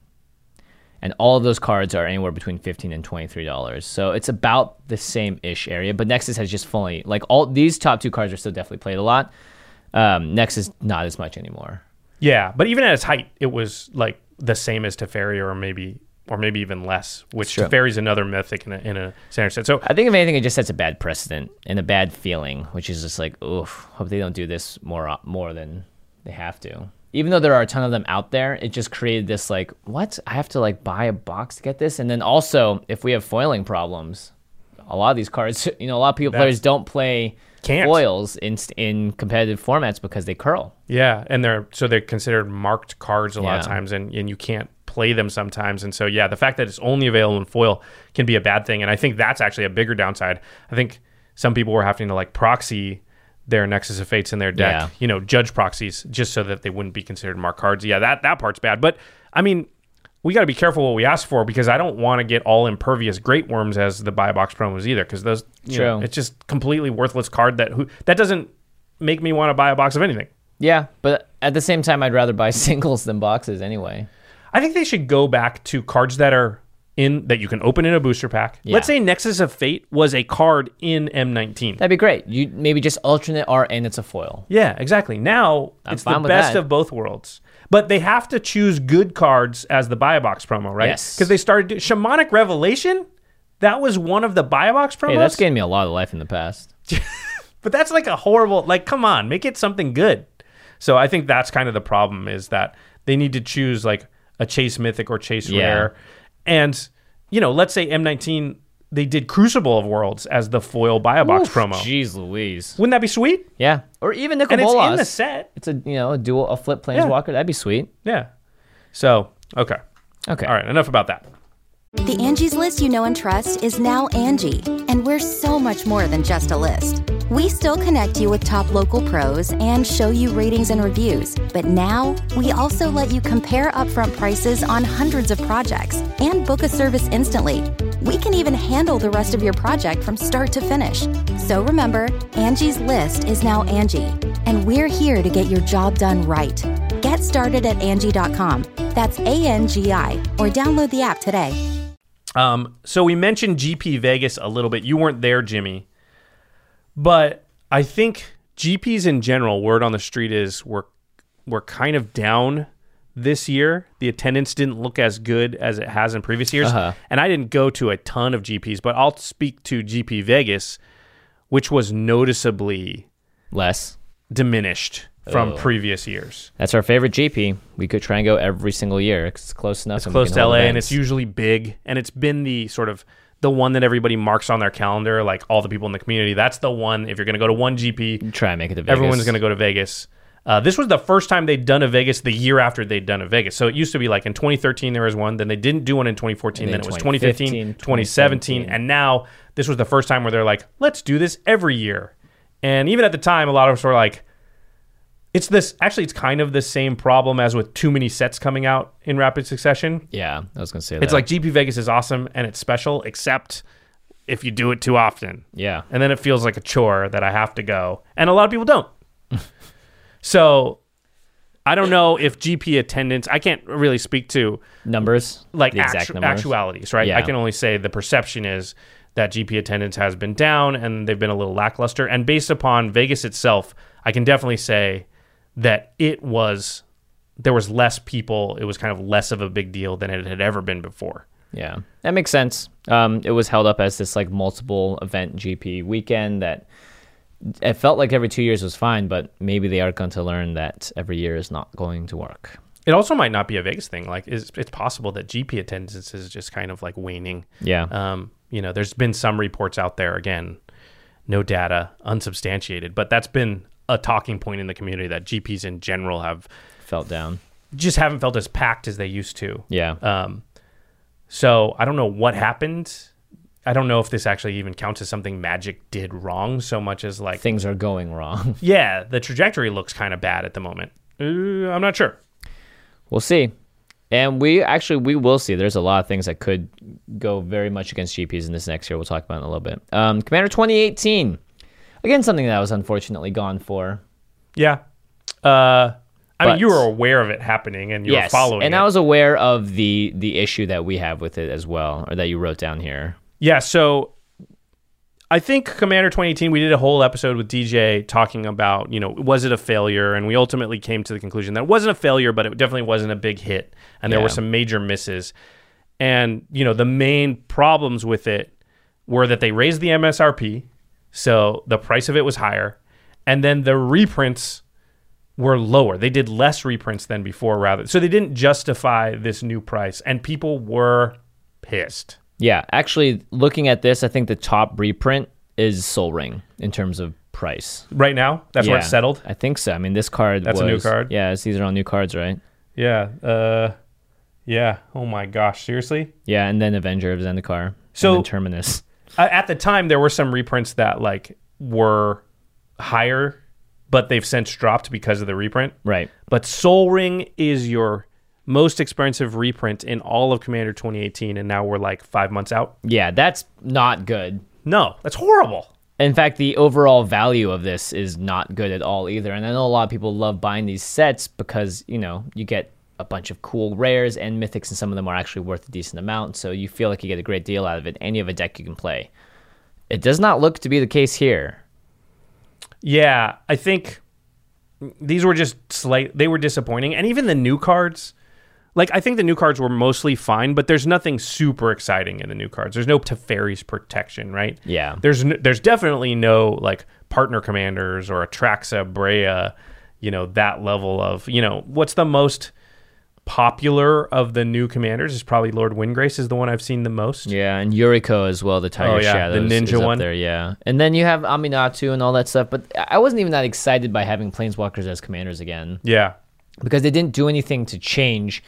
And all of those cards are anywhere between fifteen and twenty-three dollars. So it's about the same ish area. But Nexus has just fully like all these top two cards are still definitely played a lot. Um, Nexus not as much anymore. Yeah, but even at its height, it was like the same as Teferi, or maybe or maybe even less. Which True. Teferi's another mythic in a, in a standard set. So I think if anything, it just sets a bad precedent and a bad feeling, which is just like, oof, hope they don't do this more more than they have to. Even though there are a ton of them out there, it just created this like, what? I have to like buy a box to get this? And then also, if we have foiling problems, a lot of these cards, you know, a lot of people That's- players don't play Can't. foils in in competitive formats because they curl. yeah, and they're so they're considered marked cards a lot of Yeah. times, and, and you can't play them sometimes. And so yeah, the fact that it's only available in foil can be a bad thing. And I think that's actually a bigger downside. I think some people were having to like proxy their Nexus of Fates in their deck, Yeah. you know, judge proxies just so that they wouldn't be considered marked cards. Yeah, that that part's bad. But I mean, we got to be careful what we ask for because I don't want to get all impervious Great Worms as the buy box promos either because those, you True. know, it's just completely worthless card that who that doesn't make me want to buy a box of anything. Yeah, but at the same time, I'd rather buy singles than boxes anyway. I think they should go back to cards that are in that you can open in a booster pack. Yeah. Let's say Nexus of Fate was a card in M nineteen. That'd be great. You maybe just alternate art and it's a foil. Yeah, exactly. Now I'm it's the fine with best that. of both worlds. But they have to choose good cards as the buy box promo, right? Yes. Because they started do- Shamanic Revelation. That was one of the buy box promos. Hey, that's gained me a lot of life in the past. But that's like a horrible, like, come on, make it something good. So I think that's kind of the problem is that they need to choose like a Chase Mythic or Chase Yeah. Rare. And, you know, let's say M nineteen, they did Crucible of Worlds as the foil buy box Oof, promo. Jeez Louise. Wouldn't that be sweet? Yeah. Or even Nicol And it's Bolas. in the set. It's a you know a dual a flip planeswalker. That'd be sweet. Yeah. So, okay. Okay. All right, enough about that. The Angie's List you know and trust is now Angie, and we're so much more than just a list. We still connect you with top local pros and show you ratings and reviews, but now we also let you compare upfront prices on hundreds of projects and book a service instantly. We can even handle the rest of your project from start to finish. So remember, Angie's List is now Angie, and we're here to get your job done right. Get started at Angie dot com. That's A N G I, or download the app today. Um, so we mentioned G P Vegas a little bit. You weren't there, Jimmy. But I think G Ps in general, word on the street is we're, we're kind of down this year. The attendance didn't look as good as it has in previous years. Uh-huh. And I didn't go to a ton of G Ps, but I'll speak to G P Vegas, which was noticeably Less. diminished from Oh. previous years. That's our favorite G P. We could try and go every single year 'cause it's close enough. It's and we close can to hold L A, and events. it's usually big, and it's been the sort of the one that everybody marks on their calendar, like all the people in the community. That's the one. If you're going to go to one G P, try and make it to Vegas. everyone's going to go to Vegas. Uh, this was the first time they'd done a Vegas the year after they'd done a Vegas. So it used to be like in twenty thirteen there was one, then they didn't do one in twenty fourteen, And then then it was twenty fifteen, twenty seventeen, and now this was the first time where they're like, let's do this every year. And even at the time, a lot of us were like, it's this, actually it's kind of the same problem as with too many sets coming out in rapid succession. Yeah, I was going to say that. It's like G P Vegas is awesome and it's special, except if you do it too often. Yeah. And then it feels like a chore that I have to go. And a lot of people don't. So I don't know if G P attendance, I can't really speak to numbers, like the exact actu- numbers. actualities, right? Yeah. I can only say the perception is that G P attendance has been down and they've been a little lackluster. And based upon Vegas itself, I can definitely say that it was, there was less people. It was kind of less of a big deal than it had ever been before. Yeah, that makes sense. Um, it was held up as this like multiple event G P weekend that it felt like every two years was fine, but maybe they are going to learn that every year is not going to work. It also might not be a Vegas thing. Like, it's, it's possible that G P attendance is just kind of like waning. Yeah. Um, you know, there's been some reports out there, again, no data, unsubstantiated, but that's been a talking point in the community that G Ps in general have felt down, just haven't felt as packed as they used to. Yeah. Um, so I don't know what happened. I don't know if this actually even counts as something Magic did wrong so much as like things are going wrong. Yeah, the trajectory looks kind of bad at the moment. Uh, I'm not sure. We'll see. And we actually, we will see. There's a lot of things that could go very much against G Ps in this next year. We'll talk about it in a little bit. Um, Commander twenty eighteen. Again, something that was unfortunately gone for. Yeah. Uh, I But- mean, you were aware of it happening and you yes, were following and it. I was aware of the the issue that we have with it as well, or that you wrote down here. Yeah, so I think Commander twenty eighteen, we did a whole episode with D J talking about, you know, was it a failure? And we ultimately came to the conclusion that it wasn't a failure, but it definitely wasn't a big hit. And there Yeah. were some major misses. And, you know, the main problems with it were that they raised the M S R P, so the price of it was higher. And then the reprints were lower. They did less reprints than before, rather. So they didn't justify this new price. And people were pissed. Yeah, actually, looking at this, I think the top reprint is Sol Ring in terms of price. Right now? That's where Yeah, it's settled? I think so. I mean, this card That's was... a new card? Yeah, it's, these are all new cards, right? Yeah. Uh, yeah. Oh my gosh. Seriously? Yeah, and then Avenger of Zendikar. So- and then Terminus. Uh, at the time, there were some reprints that like were higher, but they've since dropped because of the reprint. Right. But Sol Ring is your most expensive reprint in all of Commander twenty eighteen, and now we're like five months out. Yeah, that's not good. No, that's horrible. In fact, the overall value of this is not good at all either. And I know a lot of people love buying these sets because, you know, you get a bunch of cool rares and mythics, and some of them are actually worth a decent amount. So you feel like you get a great deal out of it. And you have a deck you can play. It does not look to be the case here. Yeah, I think these were just slight. They were disappointing, and even the new cards. Like, I think the new cards were mostly fine, but there's nothing super exciting in the new cards. There's no Teferi's protection, right? Yeah. There's n- there's definitely no like partner commanders or Atraxa, Brea, you know, that level of, you know, what's the most popular of the new commanders is probably Lord Windgrace is the one I've seen the most. Yeah, and Yuriko as well, the Tiger Oh, yeah, Shadows. the ninja is up one. there, yeah. And then you have Aminatu and all that stuff, but I wasn't even that excited by having Planeswalkers as commanders again. Yeah. Because they didn't do anything to change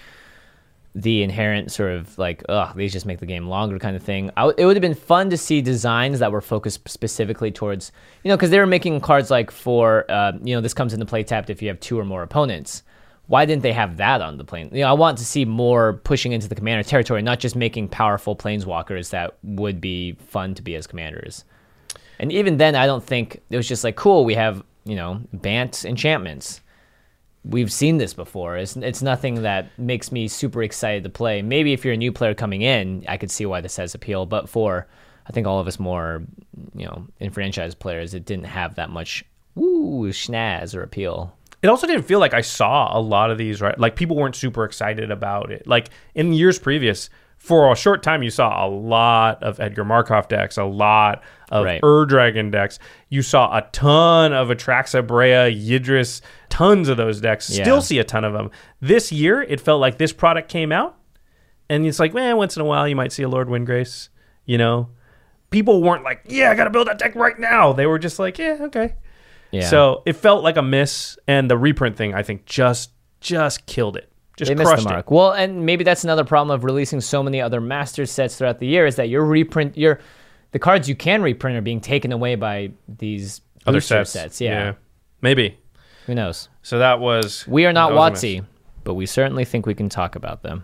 the inherent sort of like, ugh, these just make the game longer kind of thing. I w- it would have been fun to see designs that were focused specifically towards, you know, because they were making cards like for, uh, you know, this comes into play tapped if you have two or more opponents. Why didn't they have that on the plane? You know, I want to see more pushing into the commander territory, not just making powerful planeswalkers that would be fun to be as commanders. And even then, I don't think it was just like, cool, we have, you know, Bant enchantments. We've seen this before. It's it's nothing that makes me super excited to play. Maybe if you're a new player coming in, I could see why this has appeal. But for, I think all of us more, you know, enfranchised players, it didn't have that much woo schnaz or appeal. It also didn't feel like I saw a lot of these, right? Like, people weren't super excited about it. Like, in years previous, for a short time, you saw a lot of Edgar Markov decks, a lot of Right. Ur-Dragon decks. You saw a ton of Atraxa, Brea, Yidris, tons of those decks. Yeah. Still see a ton of them. This year, it felt like this product came out, and it's like, man, once in a while, you might see a Lord Windgrace, you know? People weren't like, yeah, I got to build that deck right now. They were just like, yeah, okay. Yeah. So it felt like a miss, and the reprint thing, I think, just just killed it. Just They missed crushed the mark. it. Well, and maybe that's another problem of releasing so many other master sets throughout the year is that your reprint, your the cards you can reprint are being taken away by these Other booster sets. Yeah. Maybe. Who knows? So that was... We are not that was a WotC, miss. but we certainly think we can talk about them.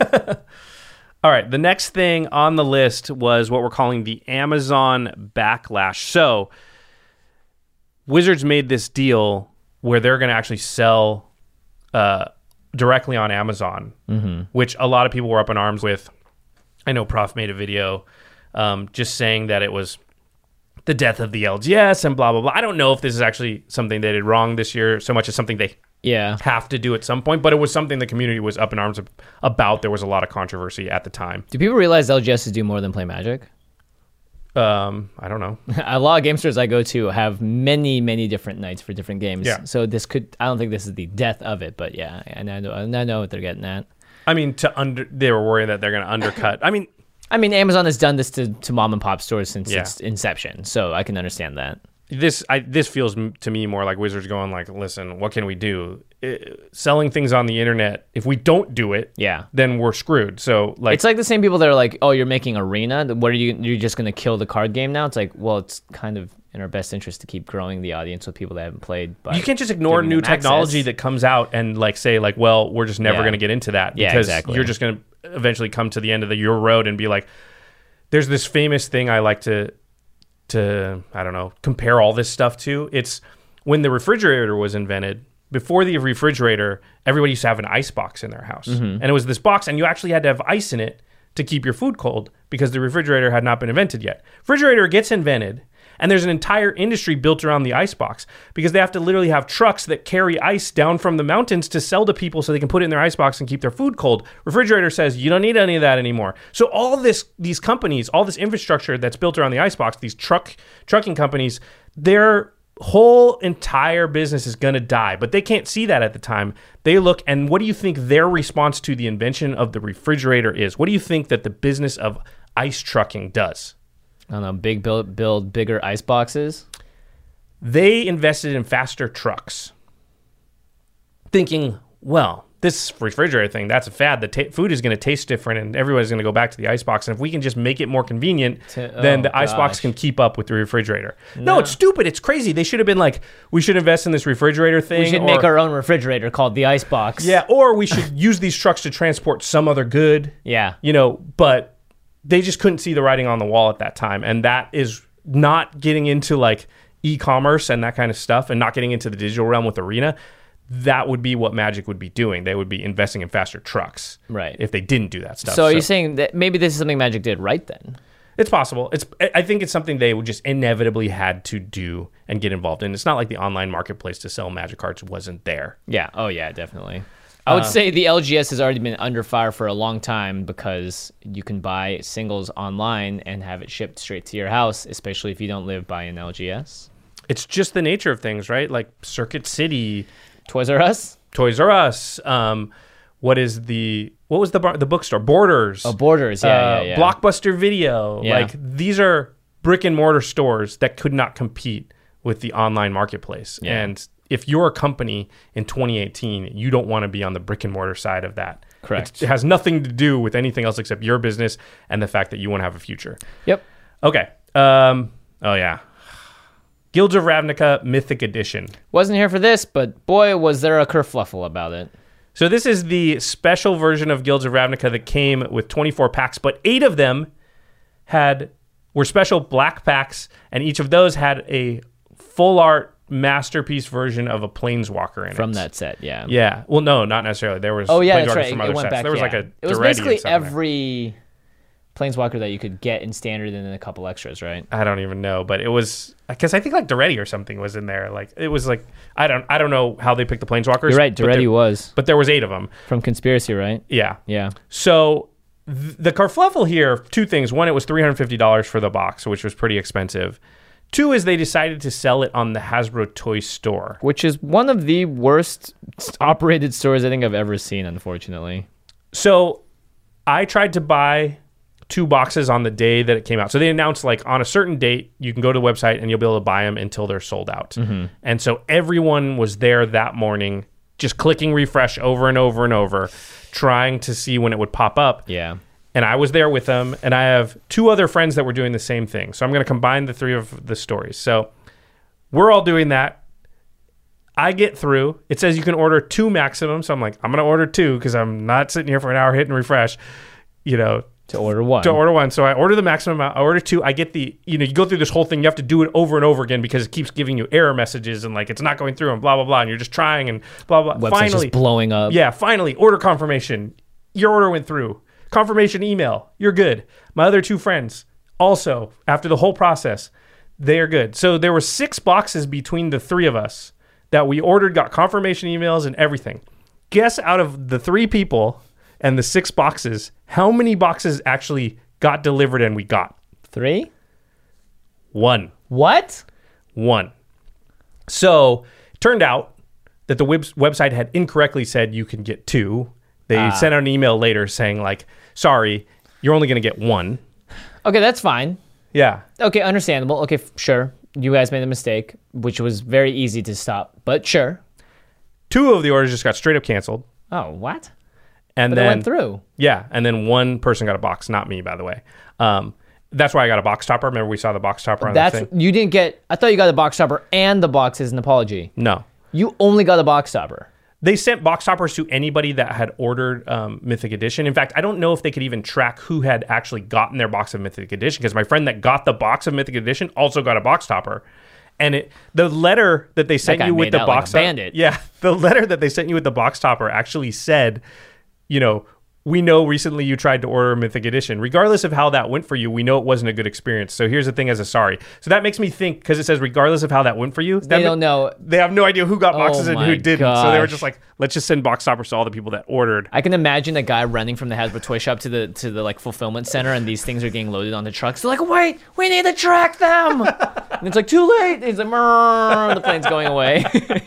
All right, the next thing on the list was what we're calling the Amazon backlash. So Wizards made this deal where they're going to actually sell uh, directly on Amazon, mm-hmm. which a lot of people were up in arms with. I know Prof made a video um, just saying that it was the death of the L G S and blah, blah, blah. I don't know if this is actually something they did wrong this year so much as something they Yeah. have to do at some point, but it was something the community was up in arms about. There was a lot of controversy at the time. Do people realize L G Ss do more than play Magic? Um, I don't know. A lot of game stores I go to have many, many different nights for different games. Yeah. So this could, I don't think this is the death of it, but yeah, and I know, and I know what they're getting at. I mean, to under, they were worried that they're going to undercut. I mean, I mean, Amazon has done this to, to mom and pop stores since Yeah. its inception, so I can understand that. this I, this feels m- to me more like Wizards going like, listen, what can we do? It, selling things on the internet, if we don't do it, Yeah. then we're screwed. So like, It's like the same people that are like, oh, you're making Arena. What are you? You're just going to kill the card game now? It's like, well, it's kind of in our best interest to keep growing the audience with people that haven't played. But you can't just ignore new technology that comes out and like say like, well, we're just never Yeah. going to get into that Yeah, because exactly. you're just going to eventually come to the end of the, your road and be like, there's this famous thing I like to to I don't know compare all this stuff to. It's when the refrigerator was invented. Before the refrigerator, everybody used to have an ice box in their house, Mm-hmm. and it was this box, and you actually had to have ice in it to keep your food cold because the refrigerator had not been invented yet. Refrigerator gets invented, and there's an entire industry built around the ice box because they have to literally have trucks that carry ice down from the mountains to sell to people so they can put it in their ice box and keep their food cold. Refrigerator says you don't need any of that anymore. So all this, these companies, all this infrastructure that's built around the ice box, these truck trucking companies, their whole entire business is going to die, but they can't see that at the time. They look, and what do you think their response to the invention of the refrigerator is? What do you think that the business of ice trucking does? I don't know, big build, build bigger ice boxes. They invested in faster trucks, thinking, well, this refrigerator thing, that's a fad. The ta- food is going to taste different, and everybody's going to go back to the icebox. And if we can just make it more convenient, To- then oh, the icebox gosh. can keep up with the refrigerator. No. No. It's stupid. It's crazy. They should have been like, we should invest in this refrigerator thing. We should or, make our own refrigerator called the ice box. Yeah, or we should use these trucks to transport some other good. Yeah. You know, but they just couldn't see the writing on the wall at that time. And that is not getting into like e-commerce and that kind of stuff and not getting into the digital realm with Arena. That would be what Magic would be doing. They would be investing in faster trucks. Right. If they didn't do that stuff. So are you saying that maybe this is something Magic did right then? It's possible. It's. I think it's something they would just inevitably had to do and get involved in. It's not like the online marketplace to sell Magic cards wasn't there. Yeah. Oh, yeah, definitely. I would say the L G S has already been under fire for a long time because you can buy singles online and have it shipped straight to your house, especially if you don't live by an L G S. It's just the nature of things, right? Like Circuit City, Toys R Us? Toys R Us. Um, what is the what was the bar, the bookstore? Borders. Oh, Borders. Yeah, uh, yeah, yeah. Blockbuster Video. Yeah. Like these are brick and mortar stores that could not compete with the online marketplace. Yeah. And if you're a company in twenty eighteen, you don't want to be on the brick and mortar side of that. Correct. It has nothing to do with anything else except your business and the fact that you want to have a future. Yep. Okay. Um, oh yeah. Guilds of Ravnica Mythic Edition. Wasn't here for this, but boy, was there a kerfluffle about it. So this is the special version of Guilds of Ravnica that came with twenty-four packs, but eight of them had were special black packs, and each of those had a full art masterpiece version of a Planeswalker in it. From that set, yeah. Yeah. Well, no, not necessarily. There was Oh, yeah, Planeswalkers that's right. from It, other it went sets. back, there was yeah. like a It was Daretti basically and stuff in there. every Planeswalker that you could get in standard and then a couple extras, right? I don't even know, but it was because I think like Daretti or something was in there. Like it was like I don't I don't know how they picked the Planeswalkers. You're right, but Daretti there- was. But there was eight of them. From Conspiracy, right? Yeah. Yeah. So th- the Kerfluffle here, two things. One, it was three hundred fifty dollars for the box, which was pretty expensive. Two is they decided to sell it on the Hasbro Toy Store. Which is one of the worst operated stores I think I've ever seen, unfortunately. So I tried to buy two boxes on the day that it came out. So they announced like on a certain date, you can go to the website and you'll be able to buy them until they're sold out. Mm-hmm. And so everyone was there that morning, just clicking refresh over and over and over, trying to see when it would pop up. Yeah. And I was there with them, and I have two other friends that were doing the same thing. So I'm going to combine the three of the stories. So we're all doing that. I get through. It says you can order two maximum. So I'm like, I'm going to order two because I'm not sitting here for an hour hitting refresh, you know. To order one. To order one. So I order the maximum amount. I order two. I get the, you know, you go through this whole thing. You have to do it over and over again because it keeps giving you error messages and like it's not going through and blah, blah, blah. And you're just trying and blah, blah. Website's finally, just blowing up. Yeah, finally, order confirmation. Your order went through. Confirmation email. You're good. My other two friends also, after the whole process, they are good. So there were six boxes between the three of us that we ordered, got confirmation emails and everything. Guess out of the three people and the six boxes, how many boxes actually got delivered and we got? Three? One. What? One. So it turned out that the web- website had incorrectly said you can get two. They uh, sent out an email later saying like, sorry, you're only going to get one. Okay, that's fine. Yeah. Okay, understandable. Okay, f- sure. You guys made a mistake, which was very easy to stop, but sure. Two of the orders just got straight up canceled. Oh, what? And but then it went through. Yeah, and then one person got a box, not me, by the way. Um, that's why I got a box topper. Remember we saw the box topper on that's, the thing? You didn't get, I thought you got a box topper and the box as an apology. No. You only got a box topper. They sent box toppers to anybody that had ordered um, Mythic Edition. In fact, I don't know if they could even track who had actually gotten their box of Mythic Edition because my friend that got the box of Mythic Edition also got a box topper. And it, the letter that they sent that you with the box like bandit. Yeah, the letter that they sent you with the box topper actually said, you know, we know recently you tried to order a Mythic Edition. Regardless of how that went for you, we know it wasn't a good experience. So here's the thing as a sorry. So that makes me think, because it says regardless of how that went for you. They don't ma- know. They have no idea who got boxes Oh and who my didn't. So they were gosh. just like, let's just send box toppers to all the people that ordered. I can imagine a guy running from the Hasbro toy shop to the to the like fulfillment center, and these things are getting loaded onto trucks. They're like, wait, we need to track them. And it's like, too late. He's like, "Mrrr," the plane's going away.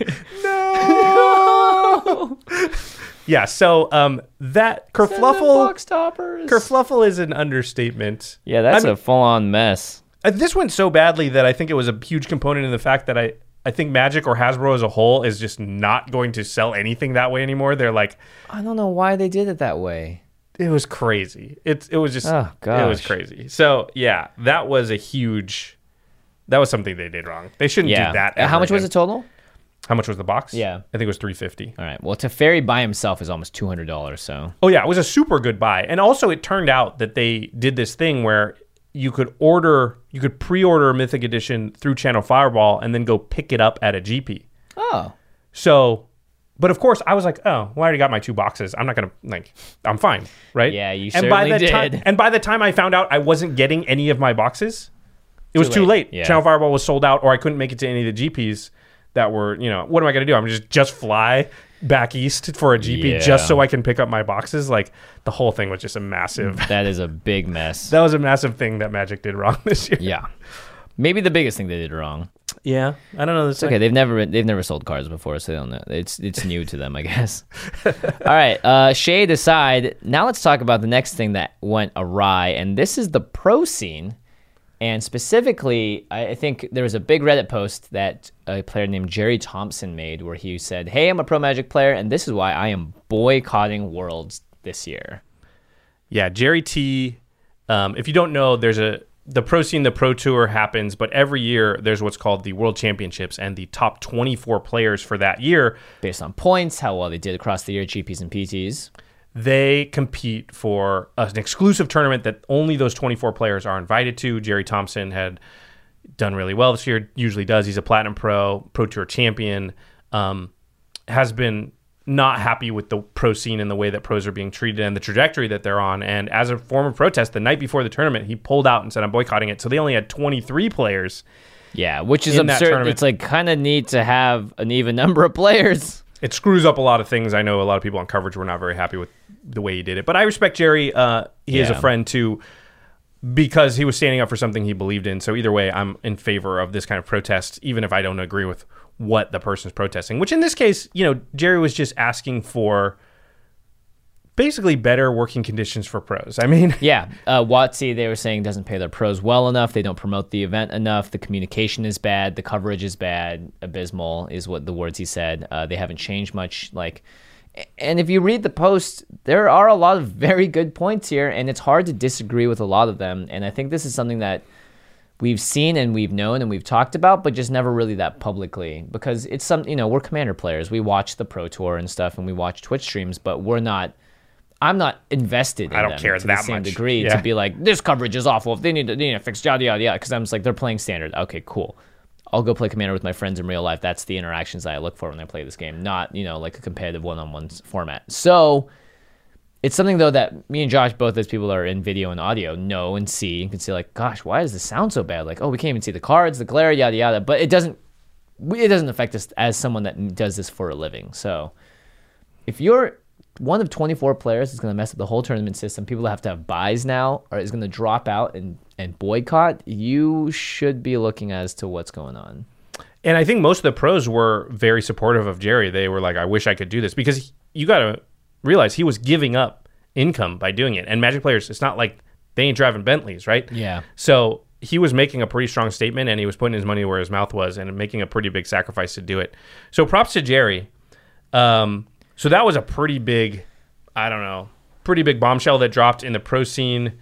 No. Yeah, so um, that Kerfluffle, box toppers. Kerfluffle is an understatement. Yeah, that's I mean, a full-on mess. uh, This went so badly that I think it was a huge component in the fact that I, I think Magic or Hasbro as a whole is just not going to sell anything that way anymore. They're like, I don't know why they did it that way. it was crazy. It it was just, Oh, it was gosh. crazy. So yeah, that was a huge, that was something they did wrong. They shouldn't Yeah. do that. Uh, How ever much was again. it total? How much was the box? Yeah. I think it was three hundred fifty dollars. All right. Well, Teferi by himself is almost two hundred dollars, so. Oh, yeah. It was a super good buy. And also, it turned out that they did this thing where you could order, you could pre-order a Mythic Edition through Channel Fireball and then go pick it up at a G P. Oh. So, but of course, I was like, oh, well, I already got my two boxes. I'm not going to, like, I'm fine, right? Yeah, you and by certainly the did. Time, and by the time I found out I wasn't getting any of my boxes, it was too late. Yeah. Channel Fireball was sold out, or I couldn't make it to any of the G Ps that were, you know, what am I going to do? I'm just just fly back east for a G P Yeah. just so I can pick up my boxes. Like, the whole thing was just a massive, That is a big mess. that was a massive thing that Magic did wrong this year. Yeah. Maybe the biggest thing they did wrong. Yeah. I don't know. It's okay. They've never they've never sold cards before, so they don't know. It's it's new to them, I guess. All right. Uh, shade aside, now let's talk about the next thing that went awry, and this is the pro scene. And specifically, I I think there was a big Reddit post that a player named Jerry Thompson made where he said, hey, I'm a Pro Magic player, and this is why I am boycotting Worlds this year. Yeah, Jerry T. Um, if you don't know, there's a the pro scene, the pro tour happens, but every year there's what's called the World Championships, and the top twenty-four players for that year, Based on points, how well they did across the year, G Ps and P Ts. they compete for an exclusive tournament that only those twenty-four players are invited to. Jerry Thompson had done really well this year, usually does. He's a Platinum Pro, Pro Tour champion, um, has been not happy with the pro scene and the way that pros are being treated and the trajectory that they're on. And as a form of protest, the night before the tournament, he pulled out and said, I'm boycotting it. So they only had twenty-three players. Yeah, which is In that absurd. tournament. It's like kind of neat to have an even number of players. it screws up a lot of things. I know a lot of people on coverage were not very happy with the way he did it. But I respect Jerry. Uh, he yeah. is a friend, too, because he was standing up for something he believed in. So either way, I'm in favor of this kind of protest, even if I don't agree with what the person's protesting. Which in this case, you know, Jerry was just asking for basically better working conditions for pros. I mean, yeah, uh, WotC, they were saying, doesn't pay their pros well enough. They don't promote the event enough. The communication is bad. The coverage is bad. Abysmal is what the words he said. Uh, they haven't changed much. Like, and if you read the post, there are a lot of very good points here, and it's hard to disagree with a lot of them. And I think this is something that we've seen and we've known and we've talked about, but just never really that publicly, because it's some, you know, we're Commander players. We watch the Pro Tour and stuff, and we watch Twitch streams, but we're not. I'm not invested in I don't them care to that the same much. degree Yeah. to be like, this coverage is awful. If they need to, they need to fix yada yada yada, because I'm just like, they're playing standard. Okay, cool. I'll go play Commander with my friends in real life. That's the interactions that I look for when I play this game, not, you know, like a competitive one-on-one format. So it's something, though, that me and Josh, both as people that are in video and audio, know and see and can say, like, gosh, why does this sound so bad? Like, oh, we can't even see the cards, the glare, yada yada. But it doesn't, it doesn't affect us as someone that does this for a living. So if you're one of twenty-four players is going to mess up the whole tournament system, people that have to have buys now or is going to drop out and, and boycott, you should be looking as to what's going on. And I think most of the pros were very supportive of Jerry. They were like, I wish I could do this, because he, you got to realize he was giving up income by doing it. And Magic players, it's not like they ain't driving Bentleys, right? Yeah. So he was making a pretty strong statement, and he was putting his money where his mouth was and making a pretty big sacrifice to do it. So props to Jerry. Um, So that was a pretty big, I don't know, pretty big bombshell that dropped in the pro scene.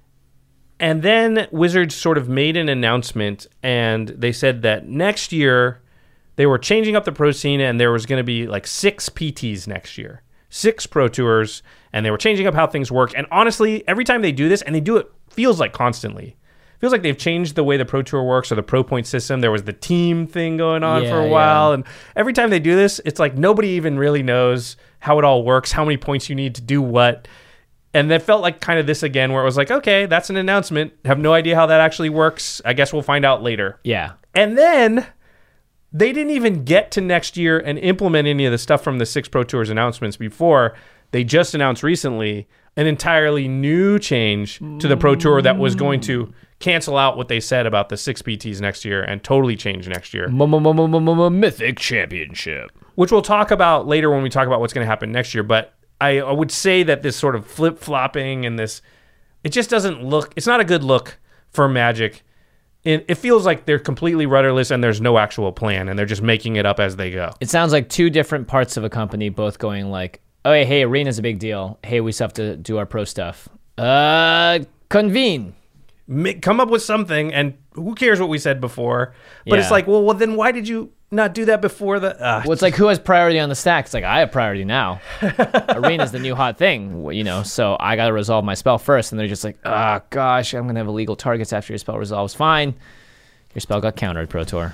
And then Wizards sort of made an announcement, and they said that next year they were changing up the pro scene, and there was going to be like six P Ts next year, six pro tours, and they were changing up how things work. And honestly, every time they do this, and they do it feels like constantly, feels like they've changed the way the Pro Tour works or the Pro Point system. There was the team thing going on Yeah, for a while. yeah. And every time they do this, it's like nobody even really knows how it all works, how many points you need to do what. And that felt like kind of this again, where it was like, okay, that's an announcement. Have no idea how that actually works. I guess we'll find out later. Yeah. And then they didn't even get to next year and implement any of the stuff from the six Pro Tours announcements before. They just announced recently an entirely new change to the Pro Tour that was going to cancel out what they said about the six P Ts next year and totally change next year. Mythic Championship. Which we'll talk about later when we talk about what's going to happen next year. But I, I would say that this sort of flip-flopping and this, it just doesn't look, it's not a good look for Magic. It, it feels like they're completely rudderless and there's no actual plan and they're just making it up as they go. It sounds like two different parts of a company both going like, oh, hey, hey, Arena's a big deal. Hey, we still have to do our pro stuff. Uh, convene. Come up with something, and who cares what we said before? But Yeah. it's like, well, well, then why did you not do that before the... Uh, Well, it's like, who has priority on the stack? It's like, I have priority now. Arena's the new hot thing, you know, so I got to resolve my spell first. And they're just like, oh, gosh, I'm going to have illegal targets after your spell resolves. Fine. Your spell got countered, Pro Tour.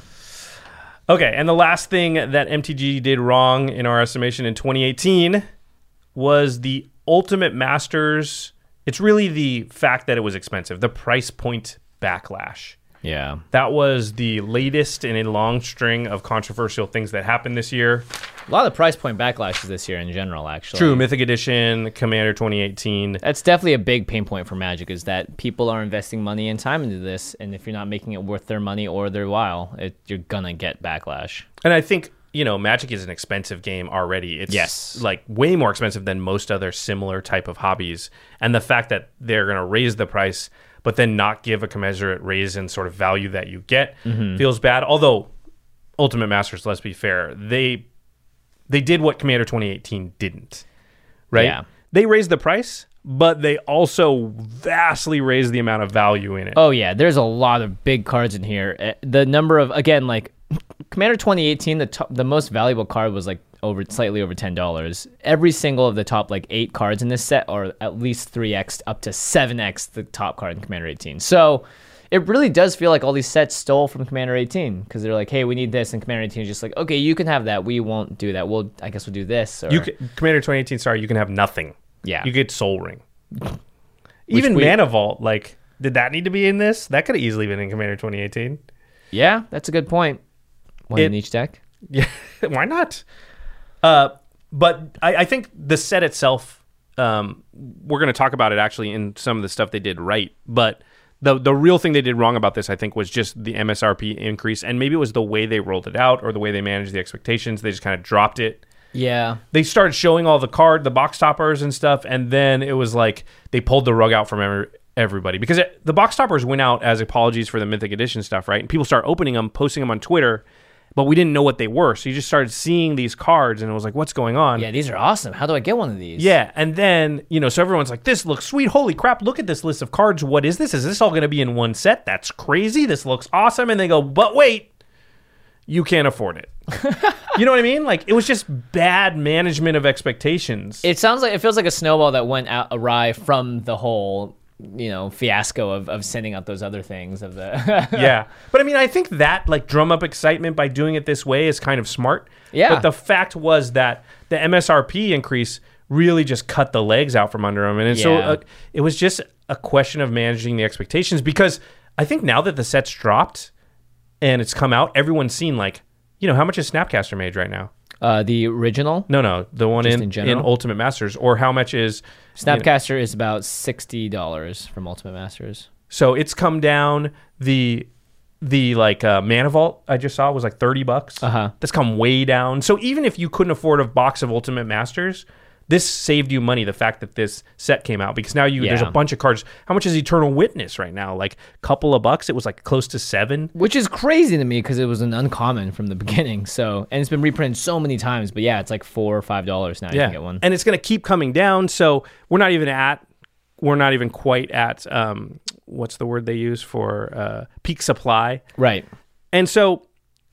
Okay, and the last thing that M T G did wrong in our estimation in twenty eighteen was the Ultimate Masters. It's really the fact that it was expensive, the price point backlash. Yeah. That was the latest in a long string of controversial things that happened this year. A lot of price point backlashes this year in general, actually. True, Mythic Edition, Commander twenty eighteen. That's definitely a big pain point for Magic, is that people are investing money and time into this, and if you're not making it worth their money or their while, it, you're gonna get backlash. And I think, you know, Magic is an expensive game already. It's Yes. like way more expensive than most other similar type of hobbies. And the fact that they're going to raise the price, but then not give a commensurate raise in sort of value that you get Mm-hmm. feels bad. Although Ultimate Masters, let's be fair, they they did what Commander twenty eighteen didn't, right? Yeah. They raised the price, but they also vastly raised the amount of value in it. Oh, yeah, there's a lot of big cards in here. Uh, The number of, again, like, Commander twenty eighteen, the top, the most valuable card was like over slightly over ten dollars. Every single of the top like eight cards in this set are at least three x up to seven x the top card in Commander eighteen. So it really does feel like all these sets stole from Commander eighteen, because they're like, hey, we need this, and Commander eighteen is just like, okay, you can have that. We won't do that. We'll, I guess we'll do this. Or, You can, Commander twenty eighteen, sorry, you can have nothing. Yeah. You get Soul Ring. Even we- Mana Vault, like, did that need to be in this? That could have easily been in Commander twenty eighteen. Yeah, that's a good point. One It- in each deck. Yeah, why not? Uh, but I, I think the set itself, um, we're going to talk about it actually in some of the stuff they did right. But the the real thing they did wrong about this, I think, was just the M S R P increase. And maybe it was the way they rolled it out or the way they managed the expectations. They just kind of dropped it. Yeah. They started showing all the card, the box toppers and stuff. And then it was like they pulled the rug out from every, everybody. Because it, the box toppers went out as apologies for the Mythic Edition stuff, right? And people started opening them, posting them on Twitter. But we didn't know what they were. So you just started seeing these cards and it was like, what's going on? Yeah, these are awesome. How do I get one of these? Yeah. And then, you know, so everyone's like, this looks sweet. Holy crap. Look at this list of cards. What is this? Is this all going to be in one set? That's crazy. This looks awesome. And they go, but wait, you can't afford it. You know what I mean? Like, it was just bad management of expectations. It sounds like, it feels like a snowball that went out awry from the whole, you know, fiasco of, of sending out those other things of the Yeah. But I mean, I think that like drum up excitement by doing it this way is kind of smart. Yeah. But the fact was that the M S R P increase really just cut the legs out from under them. And so Yeah. uh, it was just a question of managing the expectations, because I think now that the set's dropped and it's come out, everyone's seen like, you know, how much is Snapcaster Mage right now? Uh, the original? No, no, the one Just in, in in, general? Ultimate Masters, or how much is Snapcaster you know, is about sixty dollars from Ultimate Masters. so it's come down. The the like uh, Mana Vault I just saw was like thirty bucks. Uh-huh. That's come way down. So even if you couldn't afford a box of Ultimate Masters, this saved you money, the fact that this set came out, because now you there's Yeah. a bunch of cards. How much is Eternal Witness right now? Like a couple of bucks. It was like close to seven. Which is crazy to me because it was an uncommon from the beginning. So, and it's been reprinted so many times. But yeah, it's like four or five dollars now. You Yeah, can get one. and it's going to keep coming down. So we're not even at, we're not even quite at, um, what's the word they use for uh, peak supply. Right. And so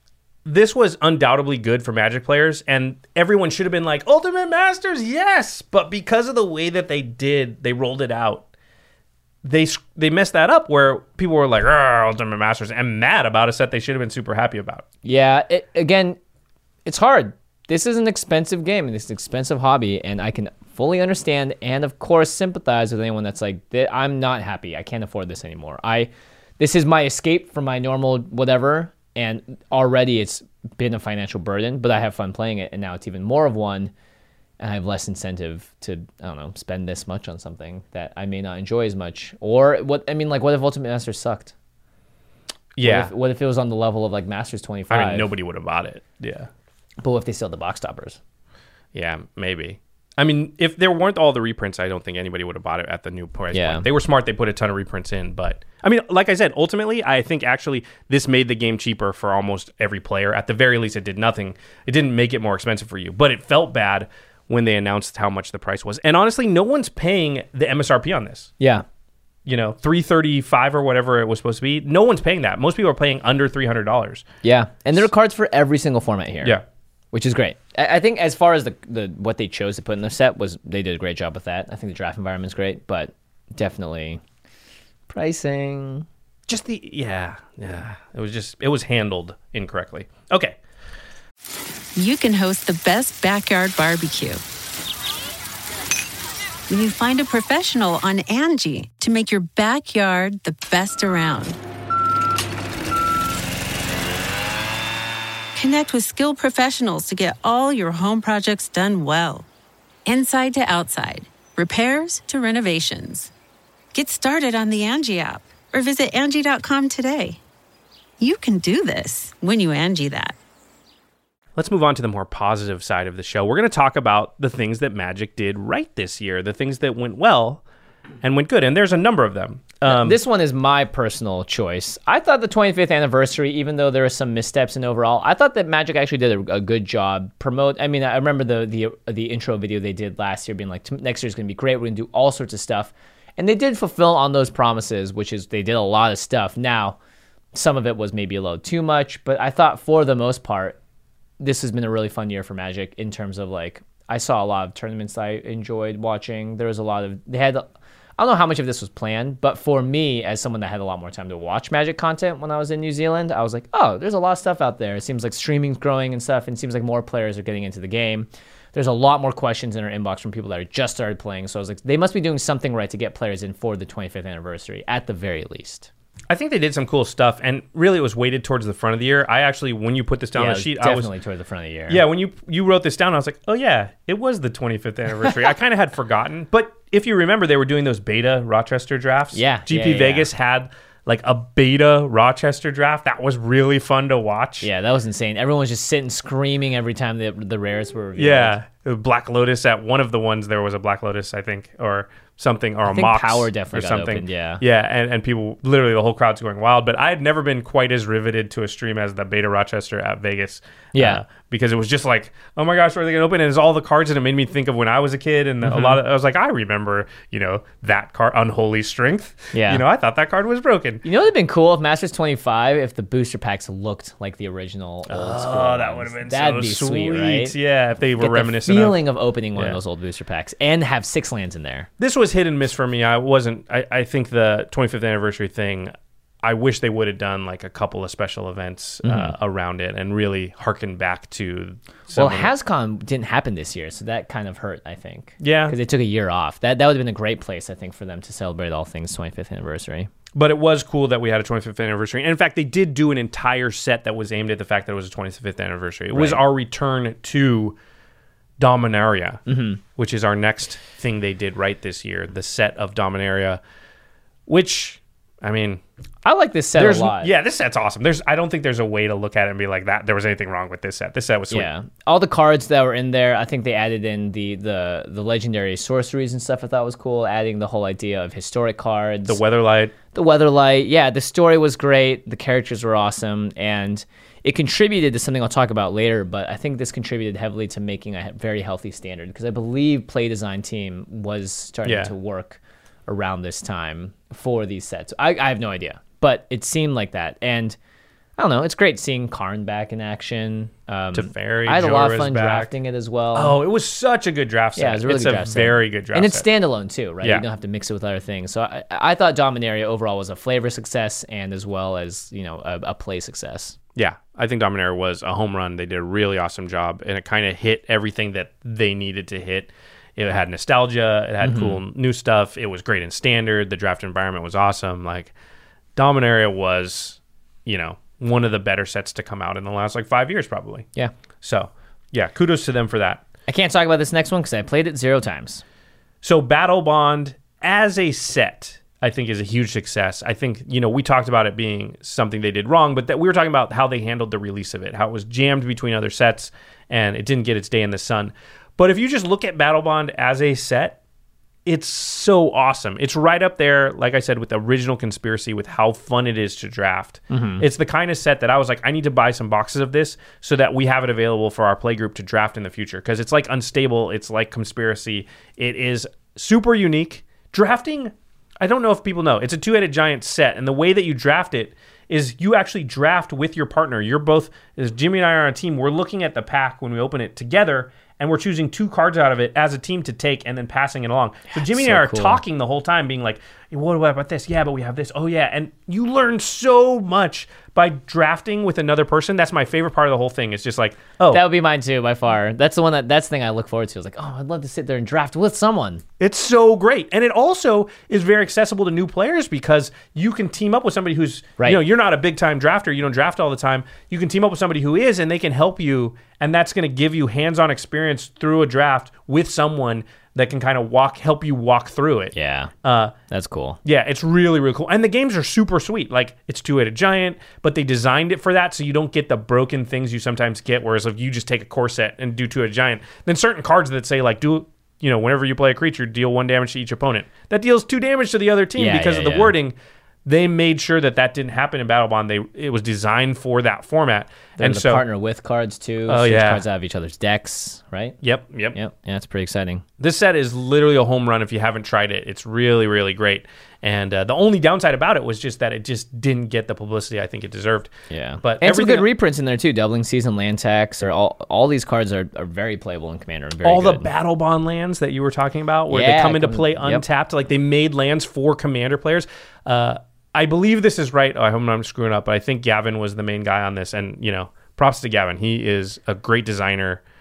this was undoubtedly good for Magic players, and everyone should have been like, Ultimate Masters, yes! But because of the way that they did, they rolled it out, they they messed that up where people were like, Ultimate Masters, and mad about a set they should have been super happy about. Yeah. It, again, it's hard. This is an expensive game, and it's an expensive hobby, and I can fully understand and, of course, sympathize with anyone that's like, I'm not happy. I can't afford this anymore. I, This is my escape from my normal whatever, and already it's been a financial burden, but I have fun playing it, and now it's even more of one, and I have less incentive to, I don't know, spend this much on something that I may not enjoy as much. Or, what I mean, like, what if Ultimate Masters sucked? Yeah. What if, what if it was on the level of, like, Masters twenty-five? I mean, nobody would have bought it. Yeah. But what if they still had the box toppers? Yeah, maybe. I mean, if there weren't all the reprints, I don't think anybody would have bought it at the new price Yeah. point. They were smart. They put a ton of reprints in. But, I mean, like I said, ultimately, I think actually this made the game cheaper for almost every player. At the very least, it did nothing. It didn't make it more expensive for you. But it felt bad when they announced how much the price was. And honestly, no one's paying the M S R P on this. Yeah. You know, three thirty-five or whatever it was supposed to be. No one's paying that. Most people are paying under three hundred dollars. Yeah. And there are cards for every single format here. Yeah. Which is great. I, I think as far as the, the what they chose to put in their set, was they did a great job with that. I think the draft environment's great, but definitely pricing. Just the, yeah, yeah. It was just, it was handled incorrectly. Okay. You can host the best backyard barbecue when you find a professional on Angie to make your backyard the best around. Connect with skilled professionals to get all your home projects done well. Inside to outside, repairs to renovations. Get started on the Angie app or visit Angie dot com today. You can do this when you Angie that. Let's move on to the more positive side of the show. We're going to talk about the things that Magic did right this year, the things that went well and went good. And there's a number of them. Um, this one is my personal choice. I thought the twenty-fifth anniversary, even though there were some missteps in overall, I thought that Magic actually did a, a good job promote. I mean, I remember the the the intro video they did last year being like, next year's going to be great. We're going to do all sorts of stuff. And they did fulfill on those promises, which is they did a lot of stuff. Now, some of it was maybe a little too much, but I thought for the most part, this has been a really fun year for Magic in terms of like, I saw a lot of tournaments I enjoyed watching. There was a lot of, they had, I don't know how much of this was planned, but for me, as someone that had a lot more time to watch Magic content when I was in New Zealand, I was like, oh, there's a lot of stuff out there. It seems like streaming's growing and stuff, and it seems like more players are getting into the game. There's a lot more questions in our inbox from people that are just started playing. So I was like, they must be doing something right to get players in for the twenty-fifth anniversary at the very least. I think they did some cool stuff, and really it was weighted towards the front of the year. I actually, when you put this down yeah, on the sheet, definitely I was definitely towards the front of the year. Yeah, when you you wrote this down, I was like, oh yeah, it was the twenty-fifth anniversary. I kind of had forgotten, but if you remember, they were doing those beta Rochester drafts. Yeah, G P yeah, Vegas yeah. had like a beta Rochester draft. That was really fun to watch. Yeah, that was insane. Everyone was just sitting screaming every time the the rares were revealed. Yeah, Black Lotus at one of the ones there was a Black Lotus, I think, or something, or I a think Mox Power or definitely got something. opened, yeah. Yeah, and, and people, literally the whole crowd's going wild. But I had never been quite as riveted to a stream as the beta Rochester at Vegas. Yeah. Uh, because it was just like, oh my gosh, where are they going to open? And it's all the cards that it made me think of when I was a kid. And Mm-hmm. a lot of, I was like, I remember, you know, that card, Unholy Strength. Yeah. You know, I thought that card was broken. You know, it'd been cool if Masters twenty-five, if the booster packs looked like the original old school. Oh, that ones. would have been That'd so be sweet. sweet, right? Yeah, if they were Get reminiscent the of. feeling of, opening one Yeah. of those old booster packs and have six lands in there. This was hit and miss for me. I wasn't. I, I think the twenty-fifth anniversary thing. I wish they would have done like a couple of special events uh, Mm-hmm. around it and really harken back to. Some Well, of HasCon didn't happen this year, so that kind of hurt, I think. Yeah. Because they took a year off. That that would have been a great place, I think, for them to celebrate all things twenty-fifth anniversary. But it was cool that we had a twenty-fifth anniversary. And in fact, they did do an entire set that was aimed at the fact that it was a twenty-fifth anniversary. It was Right. our return to Dominaria, Mm-hmm. which is our next thing they did right this year. The set of Dominaria, which, I mean, I like this set there's a lot. yeah, this set's awesome. There's I don't think there's a way to look at it and be like that there was anything wrong with this set. This set was sweet. Yeah, all the cards that were in there, I think they added in the the the legendary sorceries and stuff. I thought was cool, adding the whole idea of historic cards. The Weatherlight. the Weatherlight. Yeah, the story was great. The characters were awesome, and it contributed to something I'll talk about later. But I think this contributed heavily to making a very healthy standard because I believe Play Design Team was starting Yeah. to work around this time for these sets. I, I have no idea, but it seemed like that, and I don't know. It's great seeing Karn back in action. Um, Teferi, I had a lot of Jorah's fun back. drafting it as well. Oh, it was such a good draft set. yeah, it was a really it's good a draft set. very good draft and it's set. standalone too, right? Yeah. You don't have to mix it with other things. So I, I thought Dominaria overall was a flavor success and as well as you know a, a play success. Yeah, I think Dominaria was a home run. They did a really awesome job, and it kind of hit everything that they needed to hit. It had nostalgia. It had Mm-hmm. cool new stuff. It was great in standard. The draft environment was awesome. Like, Dominaria was, you know, one of the better sets to come out in the last, like, five years, probably. Yeah, So, yeah, kudos to them for that. I can't talk about this next one because I played it zero times. So, Battle Bond as a set, I think, is a huge success. I think, you know, we talked about it being something they did wrong, but that we were talking about how they handled the release of it, how it was jammed between other sets, and it didn't get its day in the sun. But if you just look at Battle Bond as a set, it's so awesome. It's right up there, like I said, with the original Conspiracy, with how fun it is to draft. Mm-hmm. It's the kind of set that I was like, I need to buy some boxes of this so that we have it available for our play group to draft in the future. Because it's like Unstable, it's like Conspiracy. It is super unique. Drafting, I don't know if people know, it's a two-headed giant set, and the way that you draft it is you actually draft with your partner. You're both, as Jimmy and I are on a team, we're looking at the pack when we open it together, and we're choosing two cards out of it as a team to take and then passing it along. So Jimmy so and I are cool. talking the whole time, being like, hey, what about this? Yeah, but we have this. Oh, yeah. And you learn so much by drafting with another person. That's my favorite part of the whole thing. It's just like, oh, That would be mine too, by far. That's the one that that's the thing I look forward to. I was like, oh, I'd love to sit there and draft with someone. it's so great. And it also is very accessible to new players because you can team up with somebody who's, Right. you know, you're not a big time drafter. You don't draft all the time. You can team up with somebody who is, and they can help you. And that's going to give you hands-on experience through a draft with someone that can kind of walk, help you walk through it. Yeah, Uh, that's cool. Yeah, it's really, really cool. And the games are super sweet. Like, it's two-headed giant, but they designed it for that so you don't get the broken things you sometimes get, whereas if you just take a core set and do two-headed giant, then certain cards that say, like, do, you know, whenever you play a creature, deal one damage to each opponent. That deals two damage to the other team Yeah, because yeah, of the yeah. wording. They made sure that that didn't happen in Battle Bond. They It was designed for that format. They're and the so, partner with cards too. Oh, switch yeah. cards out of each other's decks, right? Yep, yep. Yep. Yeah, that's pretty exciting. This set is literally a home run if you haven't tried it. It's really, really great. And uh, the only downside about it was just that it just didn't get the publicity I think it deserved. Yeah, But and some everything- good reprints in there too. Doubling Season land tax, or all all these cards are, are very playable in Commander. And very all the good. Battle Bond lands that you were talking about, where they Yeah, come into come- play yep. untapped, like they made lands for Commander players. Uh, I believe this is right. Oh, I hope I'm screwing up, but I think Gavin was the main guy on this. And, you know, props to Gavin. He is a great designer.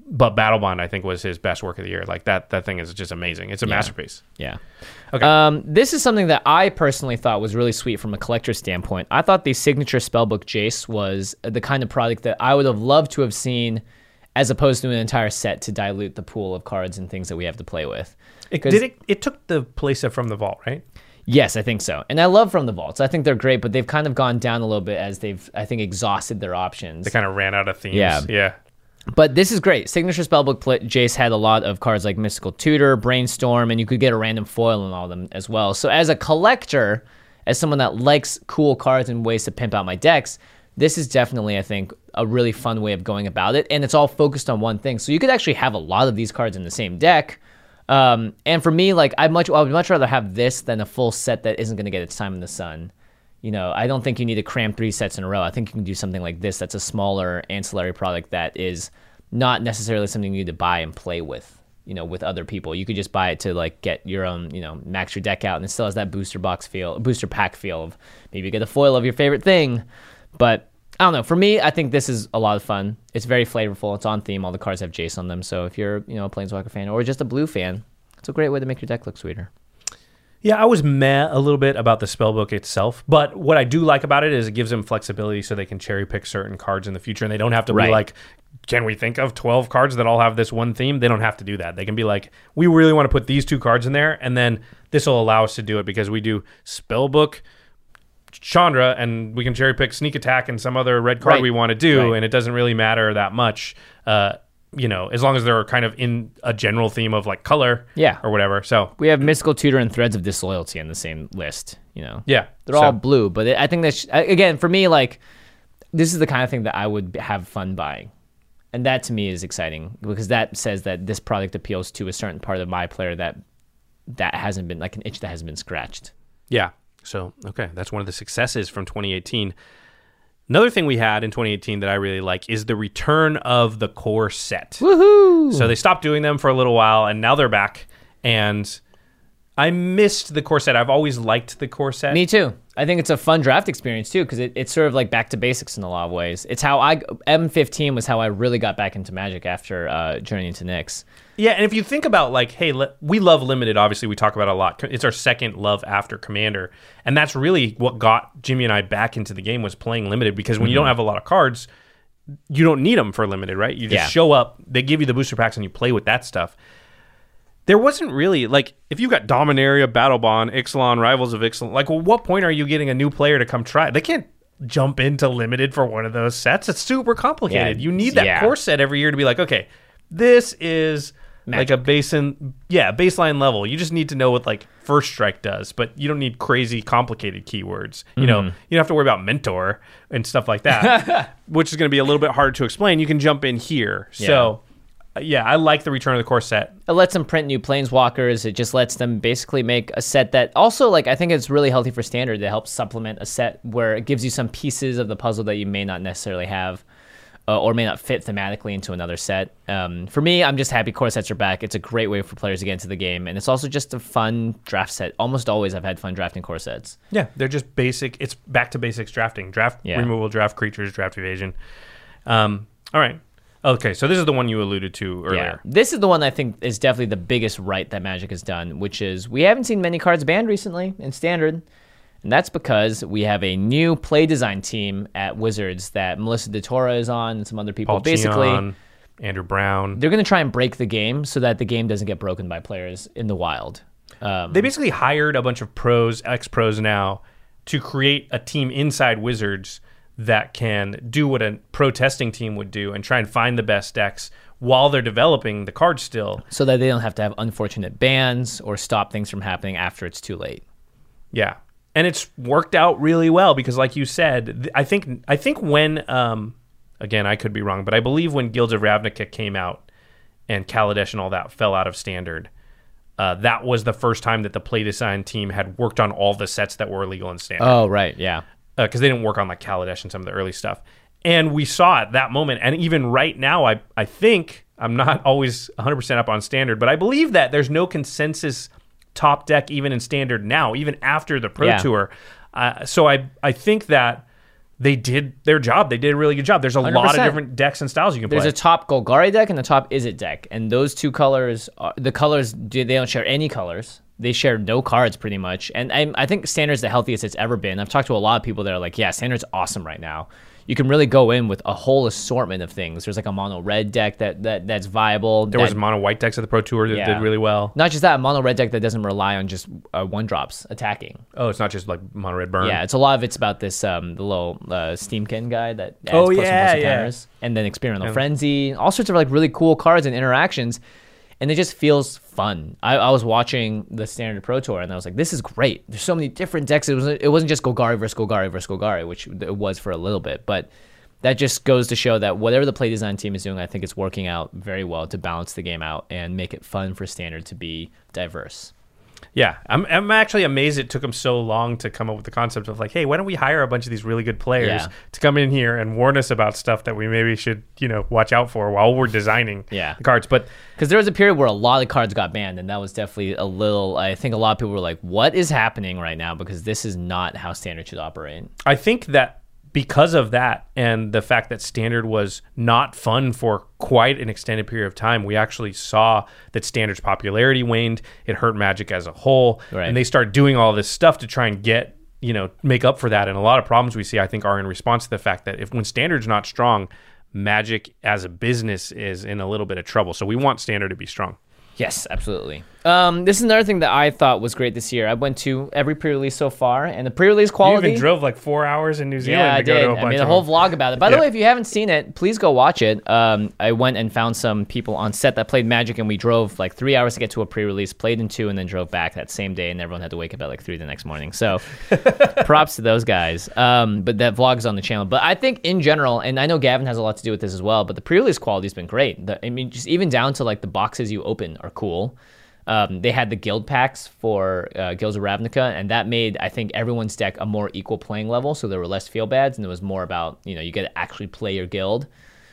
but Battlebond, I think, was his best work of the year. Like that, that thing is just amazing. It's a Yeah. masterpiece. Yeah. Okay. Um, this is something that I personally thought was really sweet from a collector's standpoint. I thought the signature Spellbook Jace was the kind of product that I would have loved to have seen, as opposed to an entire set to dilute the pool of cards and things that we have to play with. It, did it? It took the playset from the vault, right? Yes, I think so. And I love From the Vaults. I think they're great, but they've kind of gone down a little bit as they've, I think, exhausted their options. They kind of ran out of themes. Yeah. Yeah. But this is great. Signature Spellbook Pl- Jace had a lot of cards like Mystical Tutor, Brainstorm, and you could get a random foil in all of them as well. So as a collector, as someone that likes cool cards and ways to pimp out my decks, this is definitely, I think, a really fun way of going about it. And it's all focused on one thing. So you could actually have a lot of these cards in the same deck. Um, and for me, like I much, I would much rather have this than a full set that isn't going to get its time in the sun. You know, I don't think you need to cram three sets in a row. I think you can do something like this that's a smaller ancillary product that is not necessarily something you need to buy and play with, you know, with other people. You could just buy it to like get your own, you know, max your deck out, and it still has that booster box feel, booster pack feel of maybe you get a foil of your favorite thing. But I don't know. For me, I think this is a lot of fun. It's very flavorful. It's on theme. All the cards have Jace on them. So if you're, you know, a Planeswalker fan or just a blue fan, it's a great way to make your deck look sweeter. Yeah, I was meh a little bit about the spellbook itself, but what I do like about it is it gives them flexibility so they can cherry pick certain cards in the future, and they don't have to Right. be like, can we think of twelve cards that all have this one theme? They don't have to do that. They can be like, we really want to put these two cards in there, and then this will allow us to do it because we do spellbook, Chandra, and we can cherry pick sneak attack and some other red card Right. we want to do, Right. and it doesn't really matter that much. Uh, you know, as long as they're kind of in a general theme of like color, Yeah. or whatever. So We have Mystical Tutor and Threads of Disloyalty on the same list, you know. yeah, They're so, all blue, but it, I think that's, again, for me, like, this is the kind of thing that I would have fun buying. And that to me is exciting because that says that this product appeals to a certain part of my player that that hasn't been, like an itch that hasn't been scratched. yeah. So okay, that's one of the successes from twenty eighteen. Another thing we had in twenty eighteen that I really like is the return of the core set. Woohoo! So they stopped doing them for a little while, and now they're back. And I missed the core set. I've always liked the core set. Me too. I think it's a fun draft experience too because it, it's sort of like back to basics in a lot of ways. It's how I M fifteen was how I really got back into Magic after uh, Journey into Nyx. Yeah, and if you think about like, hey, le- we love Limited. Obviously, we talk about it a lot. It's our second love after Commander, and that's really what got Jimmy and I back into the game was playing Limited. Because when mm-hmm. you don't have a lot of cards, you don't need them for Limited, right? You just Yeah. show up, they give you the booster packs, and you play with that stuff. There wasn't really like if you got Dominaria, Battlebond, Ixalan, Rivals of Ixalan. Like, well, what point are you getting a new player to come try? They can't jump into Limited for one of those sets. It's super complicated. Yeah. You need that Yeah. core set every year to be like, okay, this is. Magic. Like a basin, yeah, baseline level. You just need to know what like First Strike does, but you don't need crazy complicated keywords. You know, you don't have to worry about Mentor and stuff like that, which is going to be a little bit harder to explain. You can jump in here. So, uh, yeah, I like the return of the core set. It lets them print new Planeswalkers. It just lets them basically make a set that also, like, I think it's really healthy for Standard to help supplement a set where it gives you some pieces of the puzzle that you may not necessarily have. Uh, or may not fit thematically into another set. Um, for me, I'm just happy core sets are back. It's a great way for players to get into the game, and it's also just a fun draft set. Almost always I've had fun drafting core sets. Yeah, they're just basic. It's back to basics drafting. Draft Yeah. removal, draft creatures, draft evasion. Um, all right. Okay, so this is the one you alluded to earlier. Yeah, this is the one I think is definitely the biggest right that Magic has done, which is we haven't seen many cards banned recently in Standard. And that's because we have a new play design team at Wizards that Melissa DeTora is on and some other people. Paul Basically, Cheon, Andrew Brown. They're going to try and break the game so that the game doesn't get broken by players in the wild. Um, They basically hired a bunch of pros, ex-pros now, to create a team inside Wizards that can do what a pro testing team would do and try and find the best decks while they're developing the cards still. so that they don't have to have unfortunate bans or stop things from happening after it's too late. Yeah. And it's worked out really well because, like you said, th- I think I think when, um, again, I could be wrong, but I believe when Guilds of Ravnica came out and Kaladesh and all that fell out of Standard, uh, that was the first time that the play design team had worked on all the sets that were illegal in Standard. Oh, right, yeah. Because uh, they didn't work on like Kaladesh and some of the early stuff. And we saw at that moment, and even right now, I I think, I'm not always one hundred percent up on Standard, but I believe that there's no consensus top deck even in Standard now, even after the Pro Yeah. Tour. Uh, so I I think that they did their job. They did a really good job. There's a one hundred percent. lot of different decks and styles you can There's play. a top Golgari deck and a top Izzet deck, and those two colors, are, the colors, they don't share any colors. They share no cards pretty much, and I, I think Standard's the healthiest it's ever been. I've talked to a lot of people that are like, yeah, Standard's awesome right now. You can really go in with a whole assortment of things. There's like a mono red deck that, that that's viable. There that, was mono white decks at the Pro Tour that Yeah. did really well. Not just that, a mono red deck that doesn't rely on just uh, one drops attacking. Oh, it's not just like mono red burn. Yeah, it's a lot of it's about this um the little uh, Steamkin guy that adds Oh, plus one, yeah, plus one yeah. counters, and then Experimental Yeah. Frenzy, all sorts of like really cool cards and interactions, and it just feels fun. I, I was watching the Standard Pro Tour and I was like, this is great. There's so many different decks. It wasn't it wasn't just Golgari versus Golgari versus Golgari, which it was for a little bit, but that just goes to show that whatever the play design team is doing, I think it's working out very well to balance the game out and make it fun for Standard to be diverse. Yeah, I'm I'm actually amazed it took them so long to come up with the concept of like, hey, why don't we hire a bunch of these really good players Yeah. to come in here and warn us about stuff that we maybe should, you know, watch out for while we're designing Yeah. the cards. But Because there was a period where a lot of cards got banned, and that was definitely a little, I think a lot of people were like, what is happening right now? Because this is not how Standard should operate. I think that because of that and the fact that Standard was not fun for quite an extended period of time, we actually saw that Standard's popularity waned. It hurt Magic as a whole. Right. And they started doing all this stuff to try and get, you know, make up for that. And a lot of problems we see, I think, are in response to the fact that if when Standard's not strong, Magic as a business is in a little bit of trouble. So we want Standard to be strong. Yes, absolutely. Um, this is another thing that I thought was great this year. I went to every pre-release so far, and the pre-release quality... You even drove like four hours in New Zealand yeah, to I go did. to a bunch I made a of whole them. vlog about it. By the Yeah. way, if you haven't seen it, please go watch it. Um, I went and found some people on set that played Magic, and we drove like three hours to get to a pre-release, played in two, and then drove back that same day, and everyone had to wake up at like three the next morning. So props to those guys. Um, but that vlog's on the channel. But I think in general, and I know Gavin has a lot to do with this as well, but the pre-release quality's been great. The, I mean, just even down to like the boxes you open are cool. Um, they had the guild packs for uh, Guilds of Ravnica, and that made, I think, everyone's deck a more equal playing level, so there were less feel bads, and it was more about, you know, you get to actually play your guild.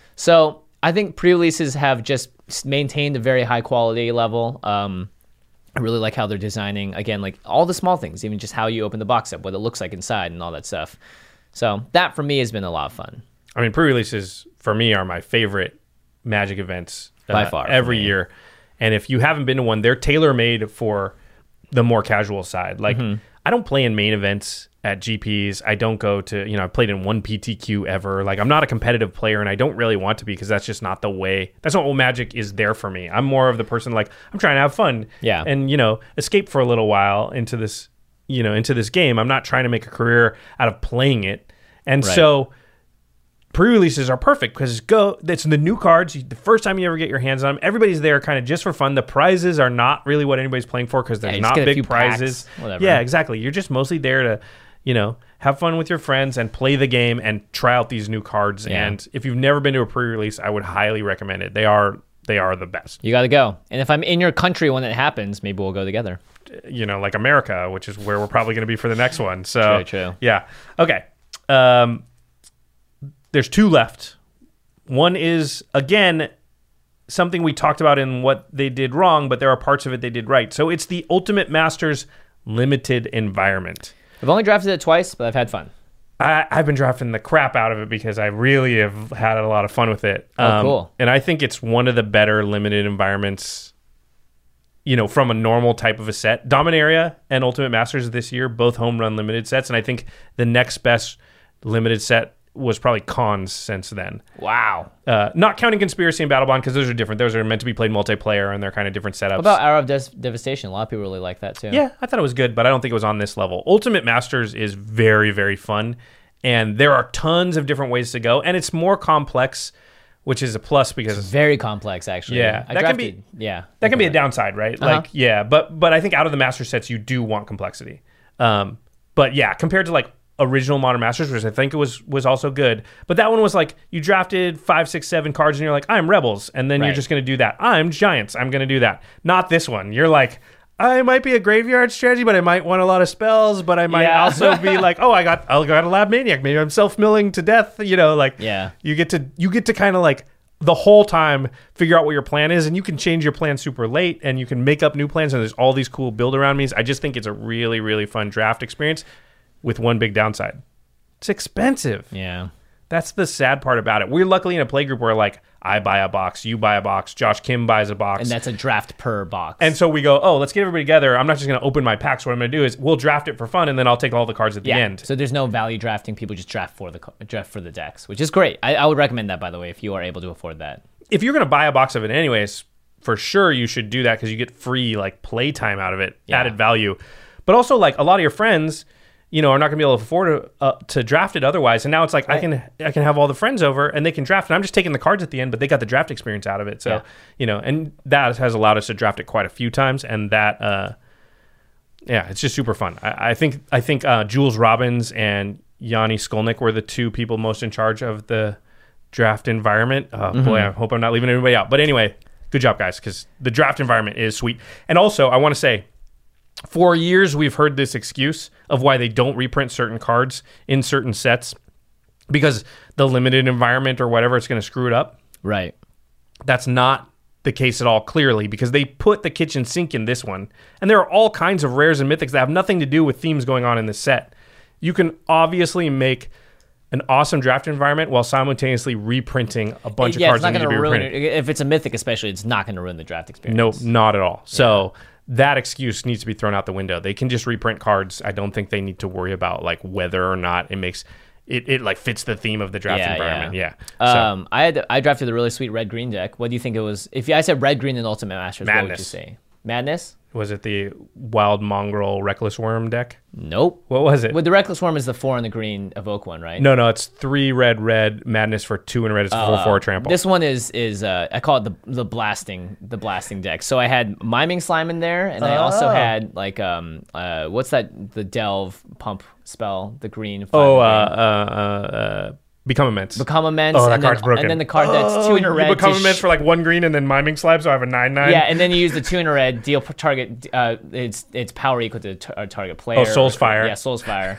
So I think pre-releases have just maintained a very high quality level. Um, I really like how they're designing, again, like all the small things, even just how you open the box up, what it looks like inside, and all that stuff. So that, for me, has been a lot of fun. I mean, pre-releases, for me, are my favorite Magic events uh, By far, for every me. year. And if you haven't been to one, they're tailor-made for the more casual side. Like, Mm-hmm. I don't play in main events at G Ps. I don't go to, you know, I played in one P T Q ever. Like, I'm not a competitive player, and I don't really want to be because that's just not the way. That's not what Magic is there for me. I'm more of the person like, I'm trying to have fun. Yeah. And, you know, escape for a little while into this, you know, into this game. I'm not trying to make a career out of playing it. And Right. so pre-releases are perfect because go it's the new cards, the first time you ever get your hands on them. Everybody's there kind of just for fun. The prizes are not really what anybody's playing for because Yeah, there's you just not get a few big prizes. packs, whatever. Yeah, exactly. You're just mostly there to, you know, have fun with your friends and play the game and try out these new cards. Yeah. And if you've never been to a pre-release, I would highly recommend it. They are they are the best. You got to go. And if I'm in your country when it happens, maybe we'll go together. You know, like America, which is where we're probably going to be for the next one. So True, true. Yeah. Okay. Um, there's two left. One is, again, something we talked about in what they did wrong, but there are parts of it they did right. So it's the Ultimate Masters limited environment. I've only drafted it twice, but I've had fun. I, I've been drafting the crap out of it because I really have had a lot of fun with it. Oh, cool. And I think it's one of the better limited environments, you know, from a normal type of a set. Dominaria and Ultimate Masters this year, both home run limited sets. And I think the next best limited set was probably Cons since then. Wow. Uh, not counting Conspiracy and Battle Bond because those are different. Those are meant to be played multiplayer and they're kind of different setups. What about Hour of Des- Devastation? A lot of people really like that too. Yeah, I thought it was good, but I don't think it was on this level. Ultimate Masters is very, very fun, and there are tons of different ways to go, and it's more complex, which is a plus because It's very complex, actually. Yeah, I that can drafted, be- yeah. that can be a downside, right? Uh-huh. Like, yeah, but but I think out of the Master sets, you do want complexity. Um, but yeah, compared to like original Modern Masters, which I think it was was also good, but that one was like you drafted five, six, seven cards, and you're like, I'm Rebels, and then you're Right. just going to do that. I'm Giants, I'm going to do that. Not this one. You're like, I might be a graveyard strategy, but I might want a lot of spells, but I might Yeah. also be like, oh, I got I got a Lab Maniac. Maybe I'm self-milling to death. You know, like Yeah. you get to you get to kind of like the whole time figure out what your plan is, and you can change your plan super late, and you can make up new plans, and there's all these cool build around me's. I just think it's a really, really fun draft experience with one big downside. It's expensive. Yeah. That's the sad part about it. We're luckily in a play group where like I buy a box, you buy a box, Josh Kim buys a box. And that's a draft per box. And so we go, oh, let's get everybody together. I'm not just going to open my packs. What I'm going to do is we'll draft it for fun, and then I'll take all the cards at the yeah. end. So there's no value drafting. People just draft for the draft for the decks, which is great. I, I would recommend that, by the way, if you are able to afford that. If you're going to buy a box of it anyways, for sure you should do that because you get free like play time out of it, Yeah. added value. But also like a lot of your friends, you know, are not going to be able to afford to, uh, to draft it otherwise. And now it's like right. I can I can have all the friends over and they can draft. And I'm just taking the cards at the end, but they got the draft experience out of it. So, yeah. you know, and that has allowed us to draft it quite a few times. And that, uh, yeah, it's just super fun. I, I think I think uh, Jules Robbins and Yanni Skolnick were the two people most in charge of the draft environment. Oh, mm-hmm. Boy, I hope I'm not leaving anybody out. But anyway, good job, guys, because the draft environment is sweet. And also, I want to say, for years, we've heard this excuse of why they don't reprint certain cards in certain sets because the limited environment or whatever, it's going to screw it up. Right. That's not the case at all, clearly, because they put the kitchen sink in this one. And there are all kinds of rares and mythics that have nothing to do with themes going on in this set. You can obviously make an awesome draft environment while simultaneously reprinting a bunch yeah, of cards it's not that need to be ruin reprinted. it. If it's a mythic especially, it's not going to ruin the draft experience. No, not at all. So... Yeah. That excuse needs to be thrown out the window. They can just reprint cards. I don't think they need to worry about like whether or not it makes it, it like fits the theme of the draft yeah, environment. Yeah. yeah. So. Um, I had I drafted a really sweet red green deck. What do you think it was? If I said red green in Ultimate Masters, Madness. what would you say? Madness? Was it the Wild Mongrel Reckless Worm deck? Nope. What was it? Well, the Reckless Worm is the four and the green evoke one, right? No, no, it's three red, red, Madness for two and red. It's uh, four, four trample. This one is is uh, I call it the the blasting the blasting deck. So I had Miming Slime in there, and I also Oh. had like um uh what's that the Delve pump spell, the green. Oh, uh, green. uh, uh, uh, Become Immense. Become Immense. Oh, that and card's then, broken. And then the card oh, that's two in a red. You Become to Immense sh- for like one green and then Miming Slime, so I have a nine nine. Yeah, and then you use the two in a red, deal per target, uh, its its power equal to tar- target player. Oh, Soul's Fire. Yeah, Soul's Fire.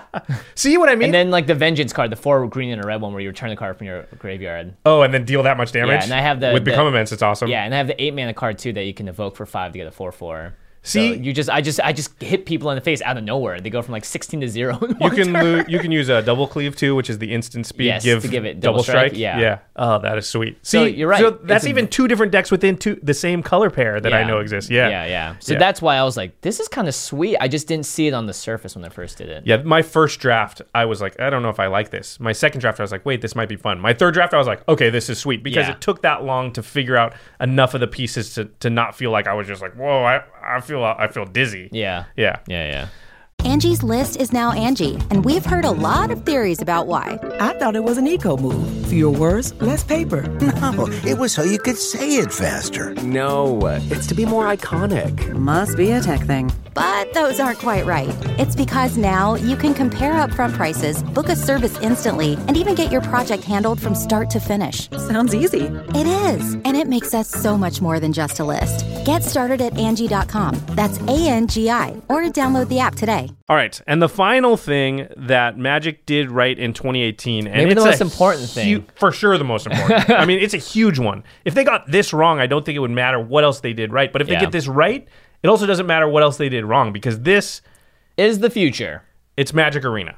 See what I mean? And then like the Vengeance card, the four green and a red one where you return the card from your graveyard. Oh, and then deal that much damage? Yeah, and I have the... With the, Become Immense, it's awesome. Yeah, and I have the eight mana card too that you can evoke for five to get a four four. See, so you just, I just, I just hit people in the face out of nowhere. They go from like sixteen to zero. In you one can turn. lo- you can use a double cleave too, which is the instant speed. Yes, give, to give it double double strike. strike, yeah. yeah. Oh, that is sweet. So See, you're right. So that's It's a- even two different decks within two the same color pair that I Yeah. know exists. Yeah, yeah, yeah. So Yeah. that's why I was like, this is kind of sweet. I just didn't see it on the surface when I first did it. Yeah, my first draft, I was like, I don't know if I like this. My second draft, I was like, wait, this might be fun. My third draft, I was like, okay, this is sweet because Yeah. it took that long to figure out enough of the pieces to, to not feel like I was just like, whoa, I, I feel I feel dizzy. Yeah. Yeah. Yeah, yeah. Angie's List is now Angie, and we've heard a lot of theories about why. I thought it was an eco move. Fewer words, less paper. No, it was so you could say it faster. No, it's to be more iconic. Must be a tech thing. But those aren't quite right. It's because now you can compare upfront prices, book a service instantly, and even get your project handled from start to finish. Sounds easy. It is, and it makes us so much more than just a list. Get started at Angie dot com. That's A N G I, or download the app today. All right, and the final thing that Magic did right in twenty eighteen, and Maybe it's the most a important hu- thing. for sure the most important. I mean, it's a huge one. If they got this wrong, I don't think it would matter what else they did right. But if Yeah. they get this right, it also doesn't matter what else they did wrong because this Is the future. it's Magic Arena.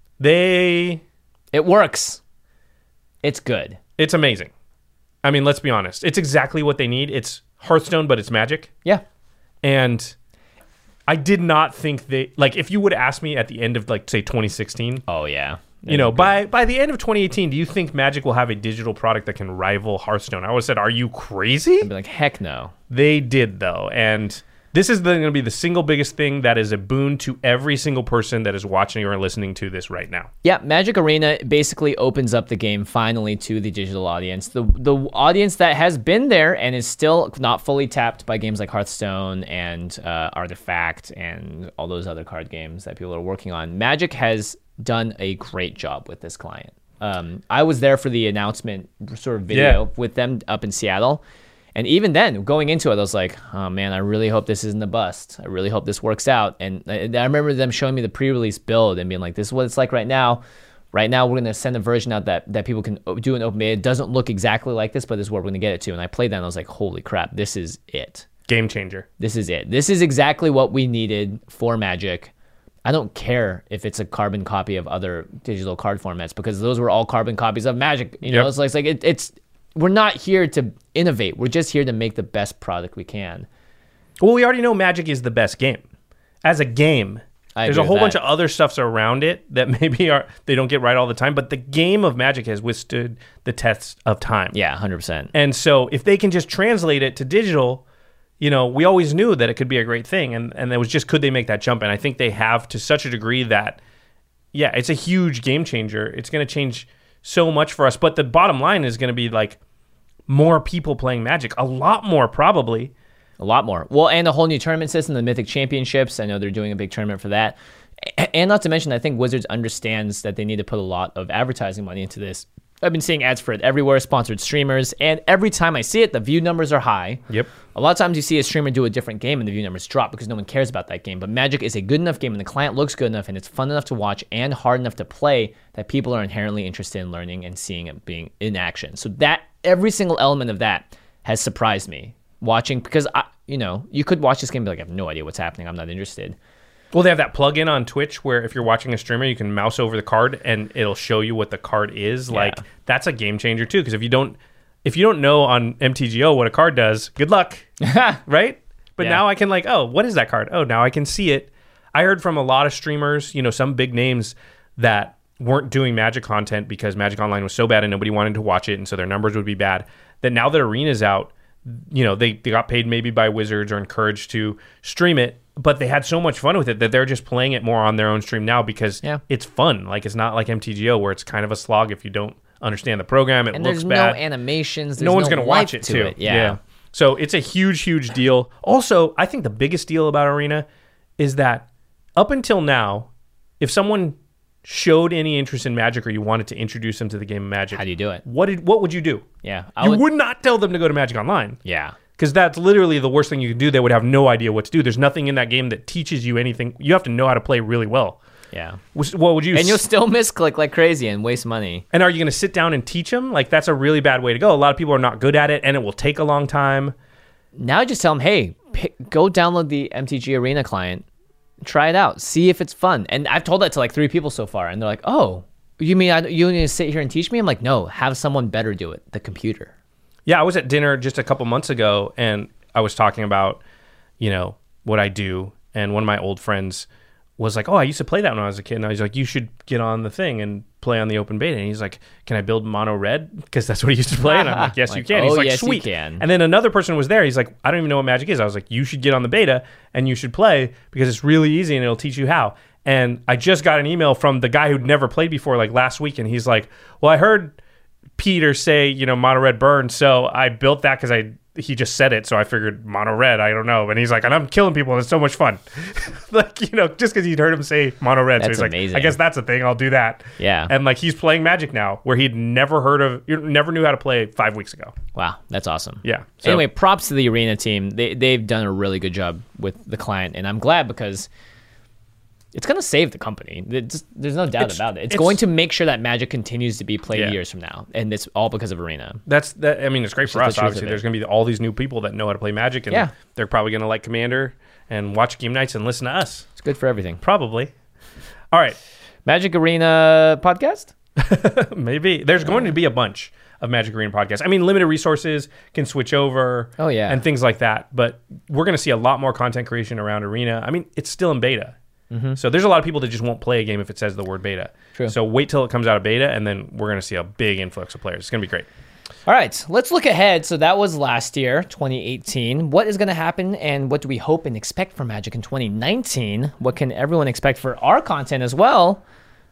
They, It works. It's good. it's amazing. I mean, let's be honest. It's exactly what they need. It's Hearthstone, but it's Magic. Yeah. And I did not think they like if you would ask me at the end of like say twenty sixteen. Oh, yeah. You know, by by the end of twenty eighteen, do you think Magic will have a digital product that can rival Hearthstone? I would have said, are you crazy? I'd be like, heck no. They did, though. And this is going to be the single biggest thing that is a boon to every single person that is watching or listening to this right now. Yeah, Magic Arena basically opens up the game finally to the digital audience. The the audience that has been there and is still not fully tapped by games like Hearthstone and uh, Artifact and all those other card games that people are working on. Magic has done a great job with this client. Um, I was there for the announcement sort of video Yeah. with them up in Seattle. And even then, going into it, I was like, oh man, I really hope this isn't a bust. I really hope this works out. And I, I remember them showing me the pre-release build and being like, this is what it's like right now. Right now, we're going to send a version out that, that people can do an open beta. It doesn't look exactly like this, but this is where we're going to get it to. And I played that and I was like, holy crap, this is it. Game changer. This is it. This is exactly what we needed for Magic. I don't care if it's a carbon copy of other digital card formats because those were all carbon copies of Magic. You know, yep. it's like, it's like it, it's we're not here to innovate. We're just here to make the best product we can. Well, we already know Magic is the best game. As a game, I there's a whole bunch of other stuffs around it that maybe are they don't get right all the time, but the game of Magic has withstood the test of time. Yeah, one hundred percent. And so if they can just translate it to digital, you know, we always knew that it could be a great thing, and, and it was just, could they make that jump? And I think they have to such a degree that, yeah, it's a huge game changer. It's going to change so much for us. But the bottom line is going to be like more people playing Magic, a lot more probably. A lot more. Well, and a whole new tournament system, the Mythic Championships. I know they're doing a big tournament for that. And not to mention, I think Wizards understands that they need to put a lot of advertising money into this. I've been seeing ads for it everywhere, sponsored streamers, and every time I see it, the view numbers are high. Yep. A lot of times you see a streamer do a different game and the view numbers drop because no one cares about that game. But Magic is a good enough game and the client looks good enough and it's fun enough to watch and hard enough to play that people are inherently interested in learning and seeing it being in action. So that every single element of that has surprised me watching because, I, you know, you could watch this game and be like, I have no idea what's happening. I'm not interested. Well, they have that plug-in on Twitch where if you're watching a streamer, you can mouse over the card and it'll show you what the card is. Yeah. Like, that's a game changer too, because if you don't if you don't know on M T G O what a card does, good luck, right? But yeah. now I can like, oh, what is that card? Oh, now I can see it. I heard from a lot of streamers, you know, some big names that weren't doing Magic content because Magic Online was so bad and nobody wanted to watch it, and so their numbers would be bad, that now that Arena's out, you know, they, they got paid maybe by Wizards or encouraged to stream it, but they had so much fun with it that they're just playing it more on their own stream now because yeah. it's fun. Like, it's not like M T G O where it's kind of a slog if you don't understand the program. It and looks there's bad. No animations. There's no one's no going to watch it, too. It. Yeah. yeah. So it's a huge, huge deal. Also, I think the biggest deal about Arena is that up until now, if someone showed any interest in Magic or you wanted to introduce them to the game of Magic, how do you do it? What did what would you do? Yeah. I you would, would not tell them to go to Magic Online. Yeah. Because that's literally the worst thing you can do. They would have no idea what to do. There's nothing in that game that teaches you anything. You have to know how to play really well. Yeah. What would you? And you'll still misclick like crazy and waste money. And are you going to sit down and teach them? Like, that's a really bad way to go. A lot of people are not good at it, and it will take a long time. Now just tell them, hey, pick, go download the M T G Arena client, try it out, see if it's fun. And I've told that to like three people so far, and they're like, oh, you mean I, you need to sit here and teach me? I'm like, no, have someone better do it, the computer. Yeah, I was at dinner just a couple months ago, and I was talking about, you know, what I do, and one of my old friends was like, oh, I used to play that when I was a kid, and I was like, you should get on the thing and play on the open beta. And he's like, can I build mono red? Because that's what he used to play. And I'm like, yes, like, you can. Oh, he's like, yes, sweet. You can. And then another person was there. He's like, I don't even know what Magic is. I was like, you should get on the beta, and you should play, because it's really easy, and it'll teach you how. And I just got an email from the guy who'd never played before, like last week, and he's like, well, I heard Peter say, you know, mono red burns, so I built that because I he just said it, so I figured mono red, I don't know. And he's like, and I'm killing people, and it's so much fun. Like, you know, just because he'd heard him say mono red. That's so he's amazing. like, I guess that's a thing, I'll do that. Yeah. And like, he's playing Magic now, where he'd never heard of, never knew how to play five weeks ago. Wow, that's awesome. Yeah. So, anyway, props to the Arena team. They, they've done a really good job with the client, and I'm glad because it's going to save the company. It's, there's no doubt it's, about it. It's, it's going to make sure that Magic continues to be played yeah. years from now, and it's all because of Arena. That's that. I mean, it's great It's for just us. the truth Obviously, of it. there's going to be all these new people that know how to play Magic, and Yeah. they're probably going to like Commander and watch game nights and listen to us. It's good for everything. Probably. All right. Magic Arena podcast? Maybe. There's going to be a bunch of Magic Arena podcasts. I mean, limited resources can switch over. Oh, yeah. And things like that. But we're going to see a lot more content creation around Arena. I mean, it's still in beta. Mm-hmm. So there's a lot of people that just won't play a game if it says the word beta. True. So wait till it comes out of beta, and then we're going to see a big influx of players. It's going to be great. All right, let's look ahead. So that was last year, twenty eighteen. What is going to happen, and what do we hope and expect for Magic in twenty nineteen? What can everyone expect for our content as well?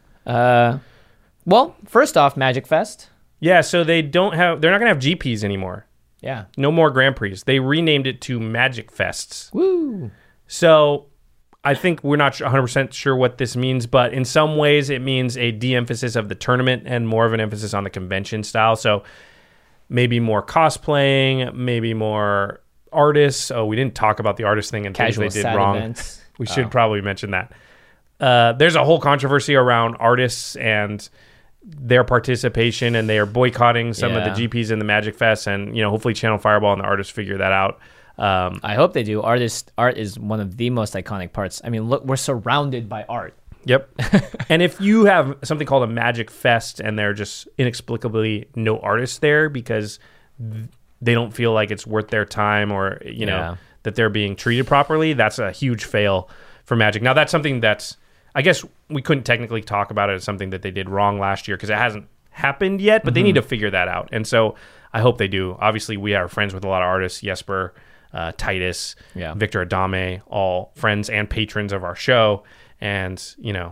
Uh, well, first off, Magic Fest. Yeah, so they don't have, they're not going to have G Ps anymore. Yeah. No more Grand Prix. They renamed it to Magic Fests. Woo. So I think we're not one hundred percent sure what this means, but in some ways it means a de-emphasis of the tournament and more of an emphasis on the convention style. So maybe more cosplaying, maybe more artists. Oh, we didn't talk about the artist thing and Casual things they did side wrong. events. We should Oh. probably mention that. Uh, there's a whole controversy around artists and their participation, and they are boycotting some Yeah. of the G Ps in the Magic Fest, and you know, hopefully Channel Fireball and the artists figure that out. Um, I hope they do. Artist art is one of the most iconic parts. I mean, look, we're surrounded by art. Yep. And if you have something called a Magic Fest and there are just inexplicably no artists there because th- they don't feel like it's worth their time or, you know, Yeah. that they're being treated properly, that's a huge fail for Magic. Now, that's something that's, I guess we couldn't technically talk about it as something that they did wrong last year because it hasn't happened yet, but mm-hmm. they need to figure that out. And so I hope they do. Obviously, we are friends with a lot of artists, Jesper, uh, Titus, yeah. Victor Adame, all friends and patrons of our show. And, you know,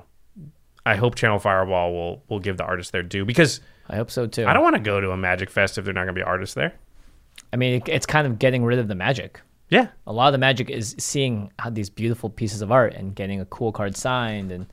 I hope Channel Fireball will will give the artists their due because I hope so too. I don't want to go to a Magic Fest if they're not going to be artists there. I mean, it, it's kind of getting rid of the magic. Yeah. A lot of the magic is seeing how these beautiful pieces of art and getting a cool card signed and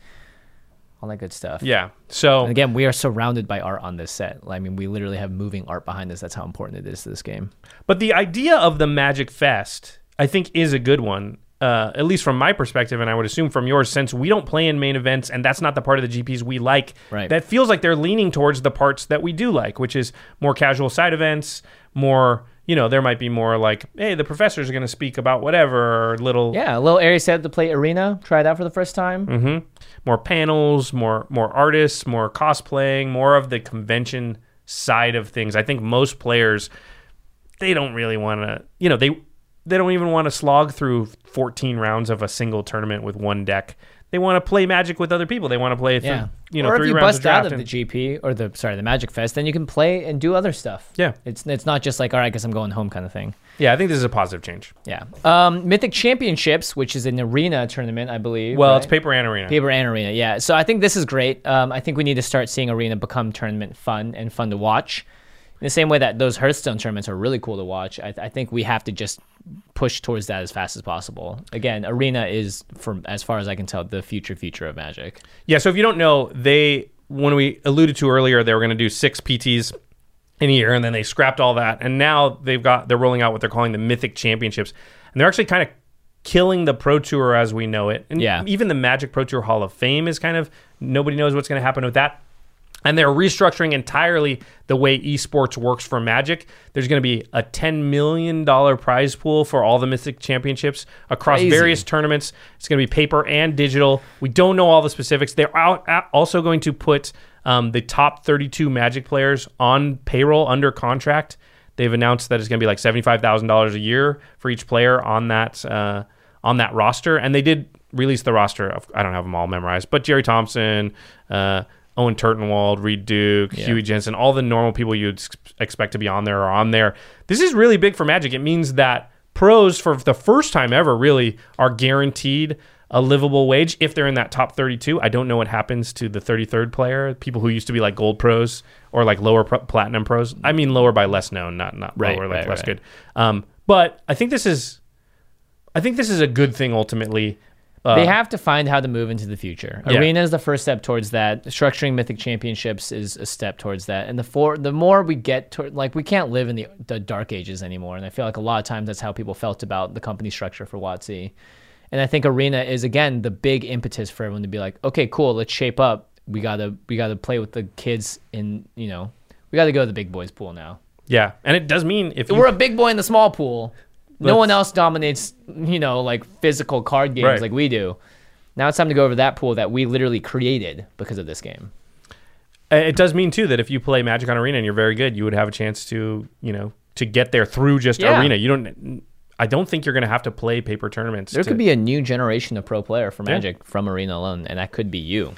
all that good stuff. Yeah. So and again, we are surrounded by art on this set. I mean, we literally have moving art behind us. That's how important it is to this game. But the idea of the Magic Fest, I think, is a good one. Uh, at least from my perspective, and I would assume from yours, since we don't play in main events, and that's not the part of the G Ps we like, right. that feels like they're leaning towards the parts that we do like, which is more casual side events, more, you know, there might be more like, hey, the professors are going to speak about whatever, or little... Yeah, a little area set to play Arena, try it out for the first time. Mm-hmm. More panels, more more artists, more cosplaying, more of the convention side of things. I think most players, they don't really want to, you know, they... They don't even want to slog through fourteen rounds of a single tournament with one deck. They want to play Magic with other people. They want to play through, yeah. you know, or three if you rounds bust of draft out of and, the G P or the sorry the Magic Fest, then you can play and do other stuff. Yeah, it's it's not just like all right, I guess I'm going home kind of thing. Yeah, I think this is a positive change. Yeah, um, Mythic Championships, which is an arena tournament, I believe. Well, right? it's Paper and Arena. Paper and Arena, yeah. So I think this is great. Um, I think we need to start seeing Arena become tournament fun and fun to watch. In the same way that those Hearthstone tournaments are really cool to watch, I, I think we have to just push towards that as fast as possible. Again, Arena is, from as far as I can tell, the future future of Magic. Yeah, so if you don't know, they, when we alluded to earlier, they were going to do six P Ts in a year, and then they scrapped all that, and now they've got, they're rolling out what they're calling the Mythic Championships, and they're actually kind of killing the Pro Tour as we know it. And yeah. even the Magic Pro Tour Hall of Fame is kind of, nobody knows what's going to happen with that. And they're restructuring entirely the way esports works for Magic. There's going to be a ten million dollars prize pool for all the Mythic Championships across Crazy. various tournaments. It's going to be paper and digital. We don't know all the specifics. They're out, also going to put um, the top thirty-two Magic players on payroll under contract. They've announced that it's going to be like seventy-five thousand dollars a year for each player on that uh, on that roster. And they did release the roster. Of, I don't have them all memorized, but Jerry Thompson, uh, Owen Turtenwald, Reed Duke, yeah. Huey Jensen, all the normal people you'd expect to be on there are on there. This is really big for Magic. It means that pros, for the first time ever, really are guaranteed a livable wage if they're in that top thirty-two. I don't know what happens to the thirty-third player, people who used to be like gold pros or like lower pro- platinum pros. I mean lower by less known, not not right, lower, like right, less right. good. Um, but I think this is, I think this is a good thing ultimately. Uh, they have to find how to move into the future. Yeah. Arena is the first step towards that. Structuring Mythic Championships is a step towards that. And the for, the more we get toward, like, we can't live in the, the dark ages anymore. And I feel like a lot of times that's how people felt about the company structure for WotC. And I think Arena is, again, the big impetus for everyone to be like, okay, cool, let's shape up. We gotta we gotta play with the kids in, you know, we gotta go to the big boys pool now. Yeah, and it does mean if you, we're a big boy in the small pool. No Let's, one else dominates, you know, like physical card games right. like we do. Now it's time to go over that pool that we literally created because of this game. It does mean too that if you play Magic on Arena and you're very good, you would have a chance to, you know, to get there through just yeah. Arena. You don't. I don't think you're going to have to play paper tournaments. There to, could be a new generation of pro player for Magic yeah. from Arena alone, and that could be you.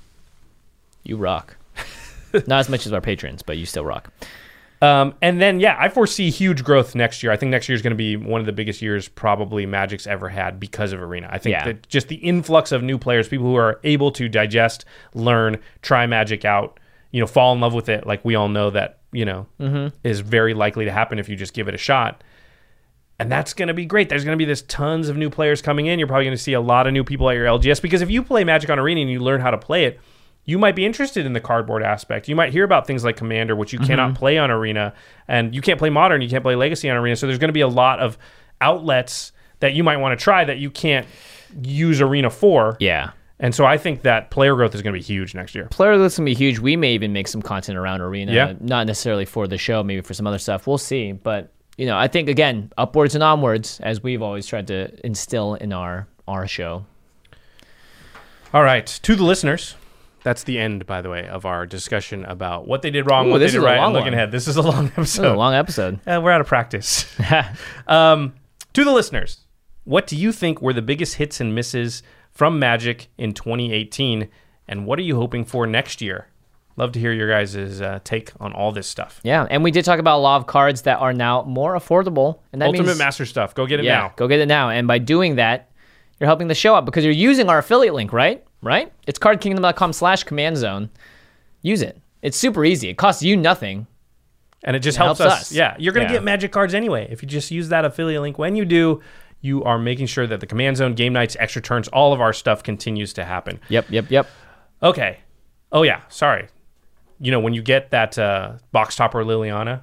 You rock. Not as much as our patrons, but you still rock. Um, and then, yeah, I foresee huge growth next year. I think next year is going to be one of the biggest years probably Magic's ever had because of Arena. I think yeah. that just the influx of new players, people who are able to digest, learn, try Magic out, you know, fall in love with it, like we all know that, you know, mm-hmm. is very likely to happen if you just give it a shot. And that's going to be great. There's going to be this tons of new players coming in. You're probably going to see a lot of new people at your L G S because if you play Magic on Arena and you learn how to play it, you might be interested in the cardboard aspect. You might hear about things like Commander, which you mm-hmm. cannot play on Arena, and you can't play Modern, you can't play Legacy on Arena. So there's going to be a lot of outlets that you might want to try that you can't use Arena for. Yeah. And so I think that player growth is going to be huge next year. Player growth is going to be huge. We may even make some content around Arena, yeah. not necessarily for the show, maybe for some other stuff. We'll see. But you know, I think, again, upwards and onwards, as we've always tried to instill in our, our show. All right. To the listeners, that's the end, by the way, of our discussion about what they did wrong, Ooh, what they this did is a right. long I'm looking one. ahead. This is a long episode. This is a long episode. Uh, we're out of practice. um, to the listeners, what do you think were the biggest hits and misses from Magic in twenty eighteen, and what are you hoping for next year? Love to hear your guys' uh, take on all this stuff. Yeah, and we did talk about a lot of cards that are now more affordable. And that Ultimate means, Master stuff. Go get it yeah, now. Go get it now. And by doing that, you're helping the show out because you're using our affiliate link, right? Right? It's cardkingdom.com slash command zone. Use it. It's super easy. It costs you nothing. And it just It helps, helps us. us. Yeah, you're going to Yeah. get Magic cards anyway. If you just use that affiliate link, when you do, you are making sure that the Command Zone, Game Nights, Extra Turns, all of our stuff continues to happen. Yep, yep, yep. Okay. Oh, yeah. Sorry. You know, when you get that uh, box topper Liliana,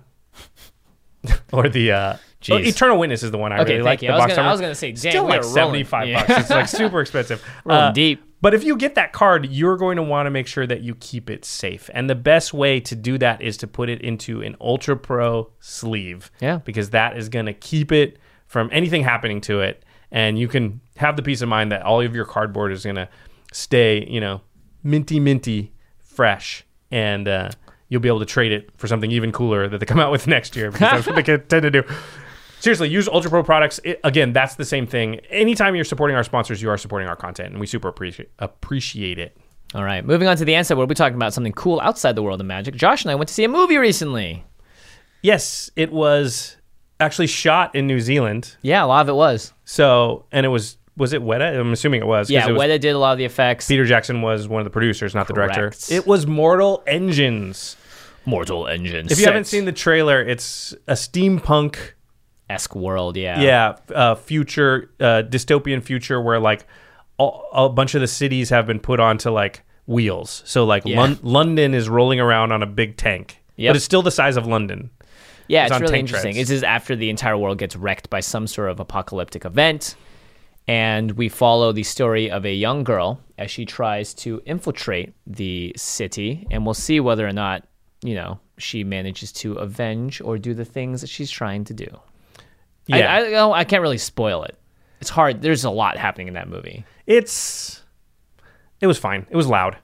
or the uh, oh, Eternal Witness is the one I Okay, really thank like. you. The I was box gonna- topper. I was gonna say, damn, still we like are rolling. seventy-five Yeah. bucks. It's like super expensive. Rolling deep. But if you get that card, you're going to want to make sure that you keep it safe. And the best way to do that is to put it into an Ultra Pro sleeve. Yeah. Because that is going to keep it from anything happening to it. And you can have the peace of mind that all of your cardboard is going to stay, you know, minty, minty, fresh. And uh, you'll be able to trade it for something even cooler that they come out with next year. Because that's what they can tend to do. Seriously, use Ultra Pro products. It, again, that's the same thing. Anytime you're supporting our sponsors, you are supporting our content, and we super appreciate appreciate it. All right, moving on to the answer, we'll be talking about something cool outside the world of Magic. Josh and I went to see a movie recently. Yes, it was actually shot in New Zealand. Yeah, a lot of it was. So, and it was, was it Weta? I'm assuming it was. 'cause Yeah, it was, Weta did a lot of the effects. Peter Jackson was one of the producers, not the director. Correct. It was Mortal Engines. Mortal Engines. If you haven't seen the trailer, it's a steampunk esque world, yeah. Yeah, uh, future, uh, dystopian future where like all, a bunch of the cities have been put onto like wheels. So like Yeah. Lon- London is rolling around on a big tank, Yep. but it's still the size of London. Yeah, It's it's, on really tank interesting. treads. This is after the entire world gets wrecked by some sort of apocalyptic event. And we follow the story of a young girl as she tries to infiltrate the city. And we'll see whether or not, you know, she manages to avenge or do the things that she's trying to do. Yeah. I, I, don't- I can't really spoil it. It's hard. There's a lot happening in that movie. It's, it was fine. It was loud.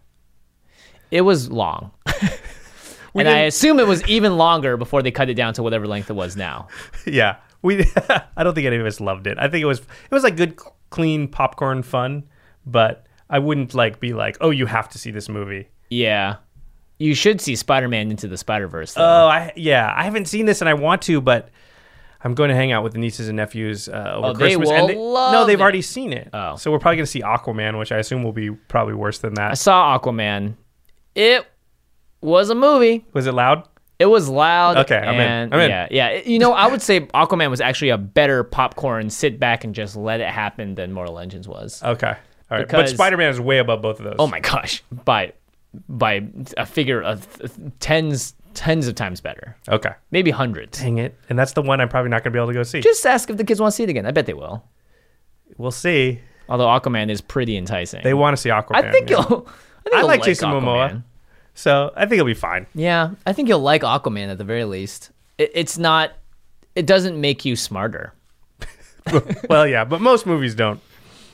It was long. and I assume it was even longer before they cut it down to whatever length it was now. Yeah. We, I don't think any of us loved it. I think it was, it was like good, clean popcorn fun, but I wouldn't like be like, oh, you have to see this movie. Yeah. You should see Spider-Man Into the Spider-Verse, though. Oh, I yeah, I haven't seen this and I want to, but I'm going to hang out with the nieces and nephews uh, over Oh, they Christmas. will and they, love no, they've it. already seen it. Oh. So we're probably going to see Aquaman, which I assume will be probably worse than I that. saw Aquaman. It was a movie. Was it loud? It was loud. Okay, I'm in. and I'm in. Yeah, yeah. You know, I would say Aquaman was actually a better popcorn, sit back and just let it happen than Mortal Engines was. Okay. All right. But Because- Spider-Man is way above both of those. Oh my gosh, by by a figure of th- tens tens of times better. Okay. Maybe hundreds. Dang it. And that's the one I'm probably not going to be able to go see. Just ask if the kids want to see it again. I bet they will. We'll see. Although Aquaman is pretty enticing. They want to see Aquaman. I think yeah. you'll. I, think I you'll like Jason Momoa. Aquaman. So I think it'll be fine. Yeah, I think you'll like Aquaman at the very least. It, it's not. It doesn't make you smarter. Well, yeah, but most movies don't.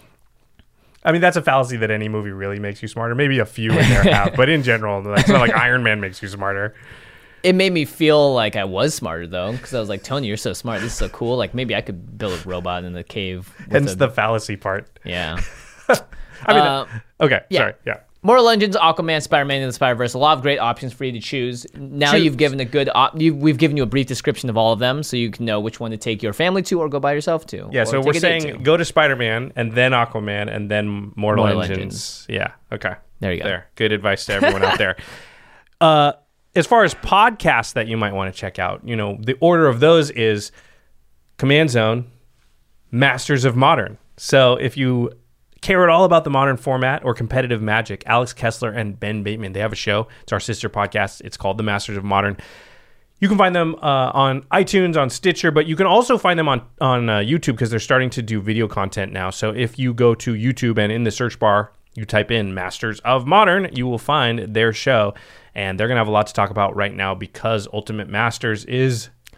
I mean, that's a fallacy that any movie really makes you smarter. Maybe a few in there have, but in general, like, it's not like Iron Man makes you smarter. It made me feel like I was smarter though, because I was like, Tony, you're so smart. This is so cool. Like maybe I could build a robot in the cave. with Hence a- the fallacy part. yeah. I mean, Uh, okay, yeah. sorry, yeah. Mortal Legends, Aquaman, Spider-Man, and the Spider-Verse. A lot of great options for you to choose. Now Choose. you've given a good. Op- you've, we've given you a brief description of all of them, so you can know which one to take your family to, or go by yourself to. Yeah, or so take we're a date saying to. go to Spider-Man and then Aquaman and then Mortal, Mortal Engines. Engines. Yeah, okay. There you go. There, good advice to everyone out there. Uh, as far as podcasts that you might want to check out, you know, the order of those is Command Zone, Masters of Modern. So if you care at all about the modern format or competitive Magic, Alex Kessler and Ben Bateman, they have a show. It's our sister podcast. It's called The Masters of Modern. You can find them uh, on iTunes, on Stitcher, but you can also find them on, on uh, YouTube because they're starting to do video content now. So if you go to YouTube and in the search bar, you type in Masters of Modern, you will find their show. And they're going to have a lot to talk about right now because Ultimate Masters is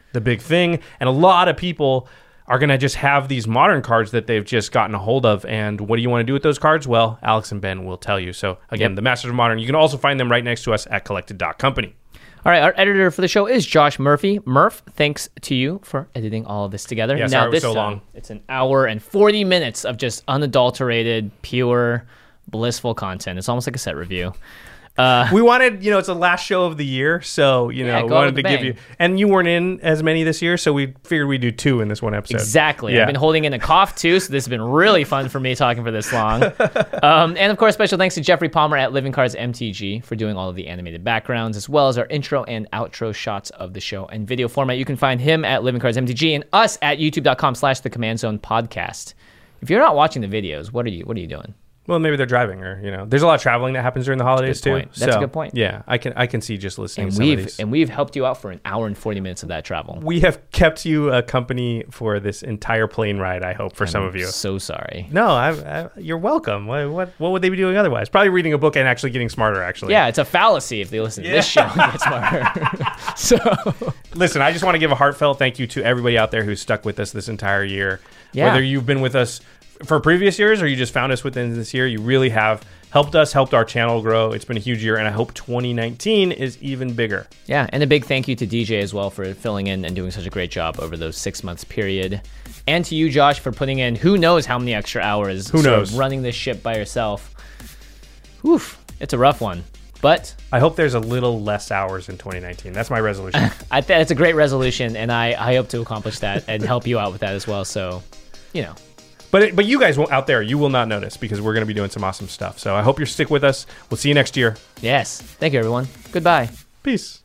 the big thing. And a lot of people are going to just have these modern cards that they've just gotten a hold of. And what do you want to do with those cards? Well, Alex and Ben will tell you. So again, yep. the Masters of Modern, you can also find them right next to us at collected dot company. All right, our editor for the show is Josh Murphy. Murph, thanks to you for editing all of this together. Yeah, now, sorry it was this so time, long. It's an hour and forty minutes of just unadulterated, pure, blissful content. It's almost like a set review. Uh, we wanted, you know, it's the last show of the year, so, you yeah, know, we wanted to give you, and you weren't in as many this year, so we figured we'd do two in this one episode. Exactly. Yeah. I've been holding in a cough too, so this has been really fun for me talking for this long. um, and of course, special thanks to Jeffrey Palmer at Living Cards M T G for doing all of the animated backgrounds, as well as our intro and outro shots of the show and video format. You can find him at Living Cards M T G and us at youtube.com slash the Command Zone podcast. If you're not watching the videos, what are you, what are you doing? Well, maybe they're driving, or you know, there's a lot of traveling that happens during the holidays too. Point. That's so, a good point. Yeah, I can I can see just listening. And to some we've of these. and we've helped you out for an hour and forty minutes of that travel. We have kept you a company for this entire plane ride. I hope for I'm some of you. So sorry. No, I, I, you're welcome. What, what what would they be doing otherwise? Probably reading a book and actually getting smarter. Actually, yeah, it's a fallacy if they listen to yeah. this show and get smarter. So, listen, I just want to give a heartfelt thank you to everybody out there who's stuck with us this entire year. Yeah. Whether you've been with us for previous years or you just found us within this year, you really have helped us, helped our channel grow. It's been a huge year, and I hope twenty nineteen is even bigger. Yeah, and a big thank you to D J as well for filling in and doing such a great job over those six months period. And to you, Josh, for putting in who knows how many extra hours. Who knows? Running this ship by yourself. Oof, it's a rough one. But I hope there's a little less hours in twenty nineteen. That's my resolution. I think it's a great resolution, and I, I hope to accomplish that and help you out with that as well. So, you know. But it, but you guys won't, out there, you will not notice because we're going to be doing some awesome stuff. So I hope you stick with us. We'll see you next year. Yes. Thank you, everyone. Goodbye. Peace.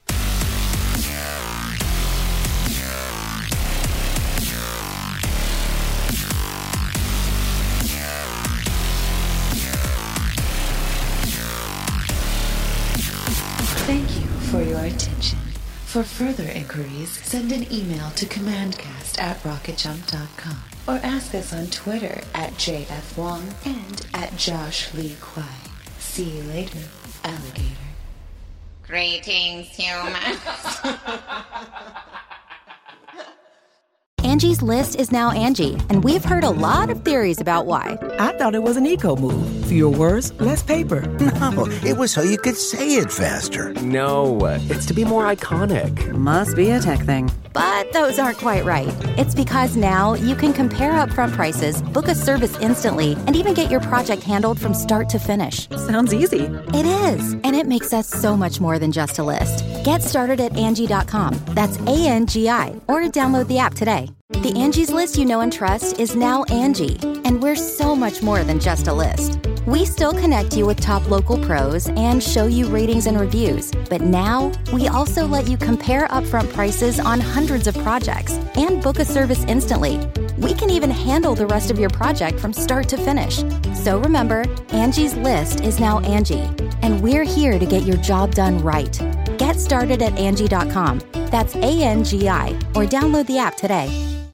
Thank you for your attention. For further inquiries, send an email to commandcast at rocket jump dot com or ask us on Twitter at J F Wong and at Josh Lee Kwai. See you later, alligator. Greetings, humans. Angie's List is now Angie, and we've heard a lot of theories about why. I thought it was an eco move. Fewer words, less paper. No, it was so you could say it faster. No, it's to be more iconic. Must be a tech thing. But those aren't quite right. It's because now you can compare upfront prices, book a service instantly, and even get your project handled from start to finish. Sounds easy. It is, and it makes us so much more than just a list. Get started at Angie dot com. That's A N G I, or download the app today. The Angie's List you know and trust is now Angie, and we're so much more than just a list. We still connect you with top local pros and show you ratings and reviews, but now we also let you compare upfront prices on hundreds of projects and book a service instantly. We can even handle the rest of your project from start to finish. So remember, Angie's List is now Angie, and we're here to get your job done right. Get started at Angie dot com. That's A N G I, or download the app today.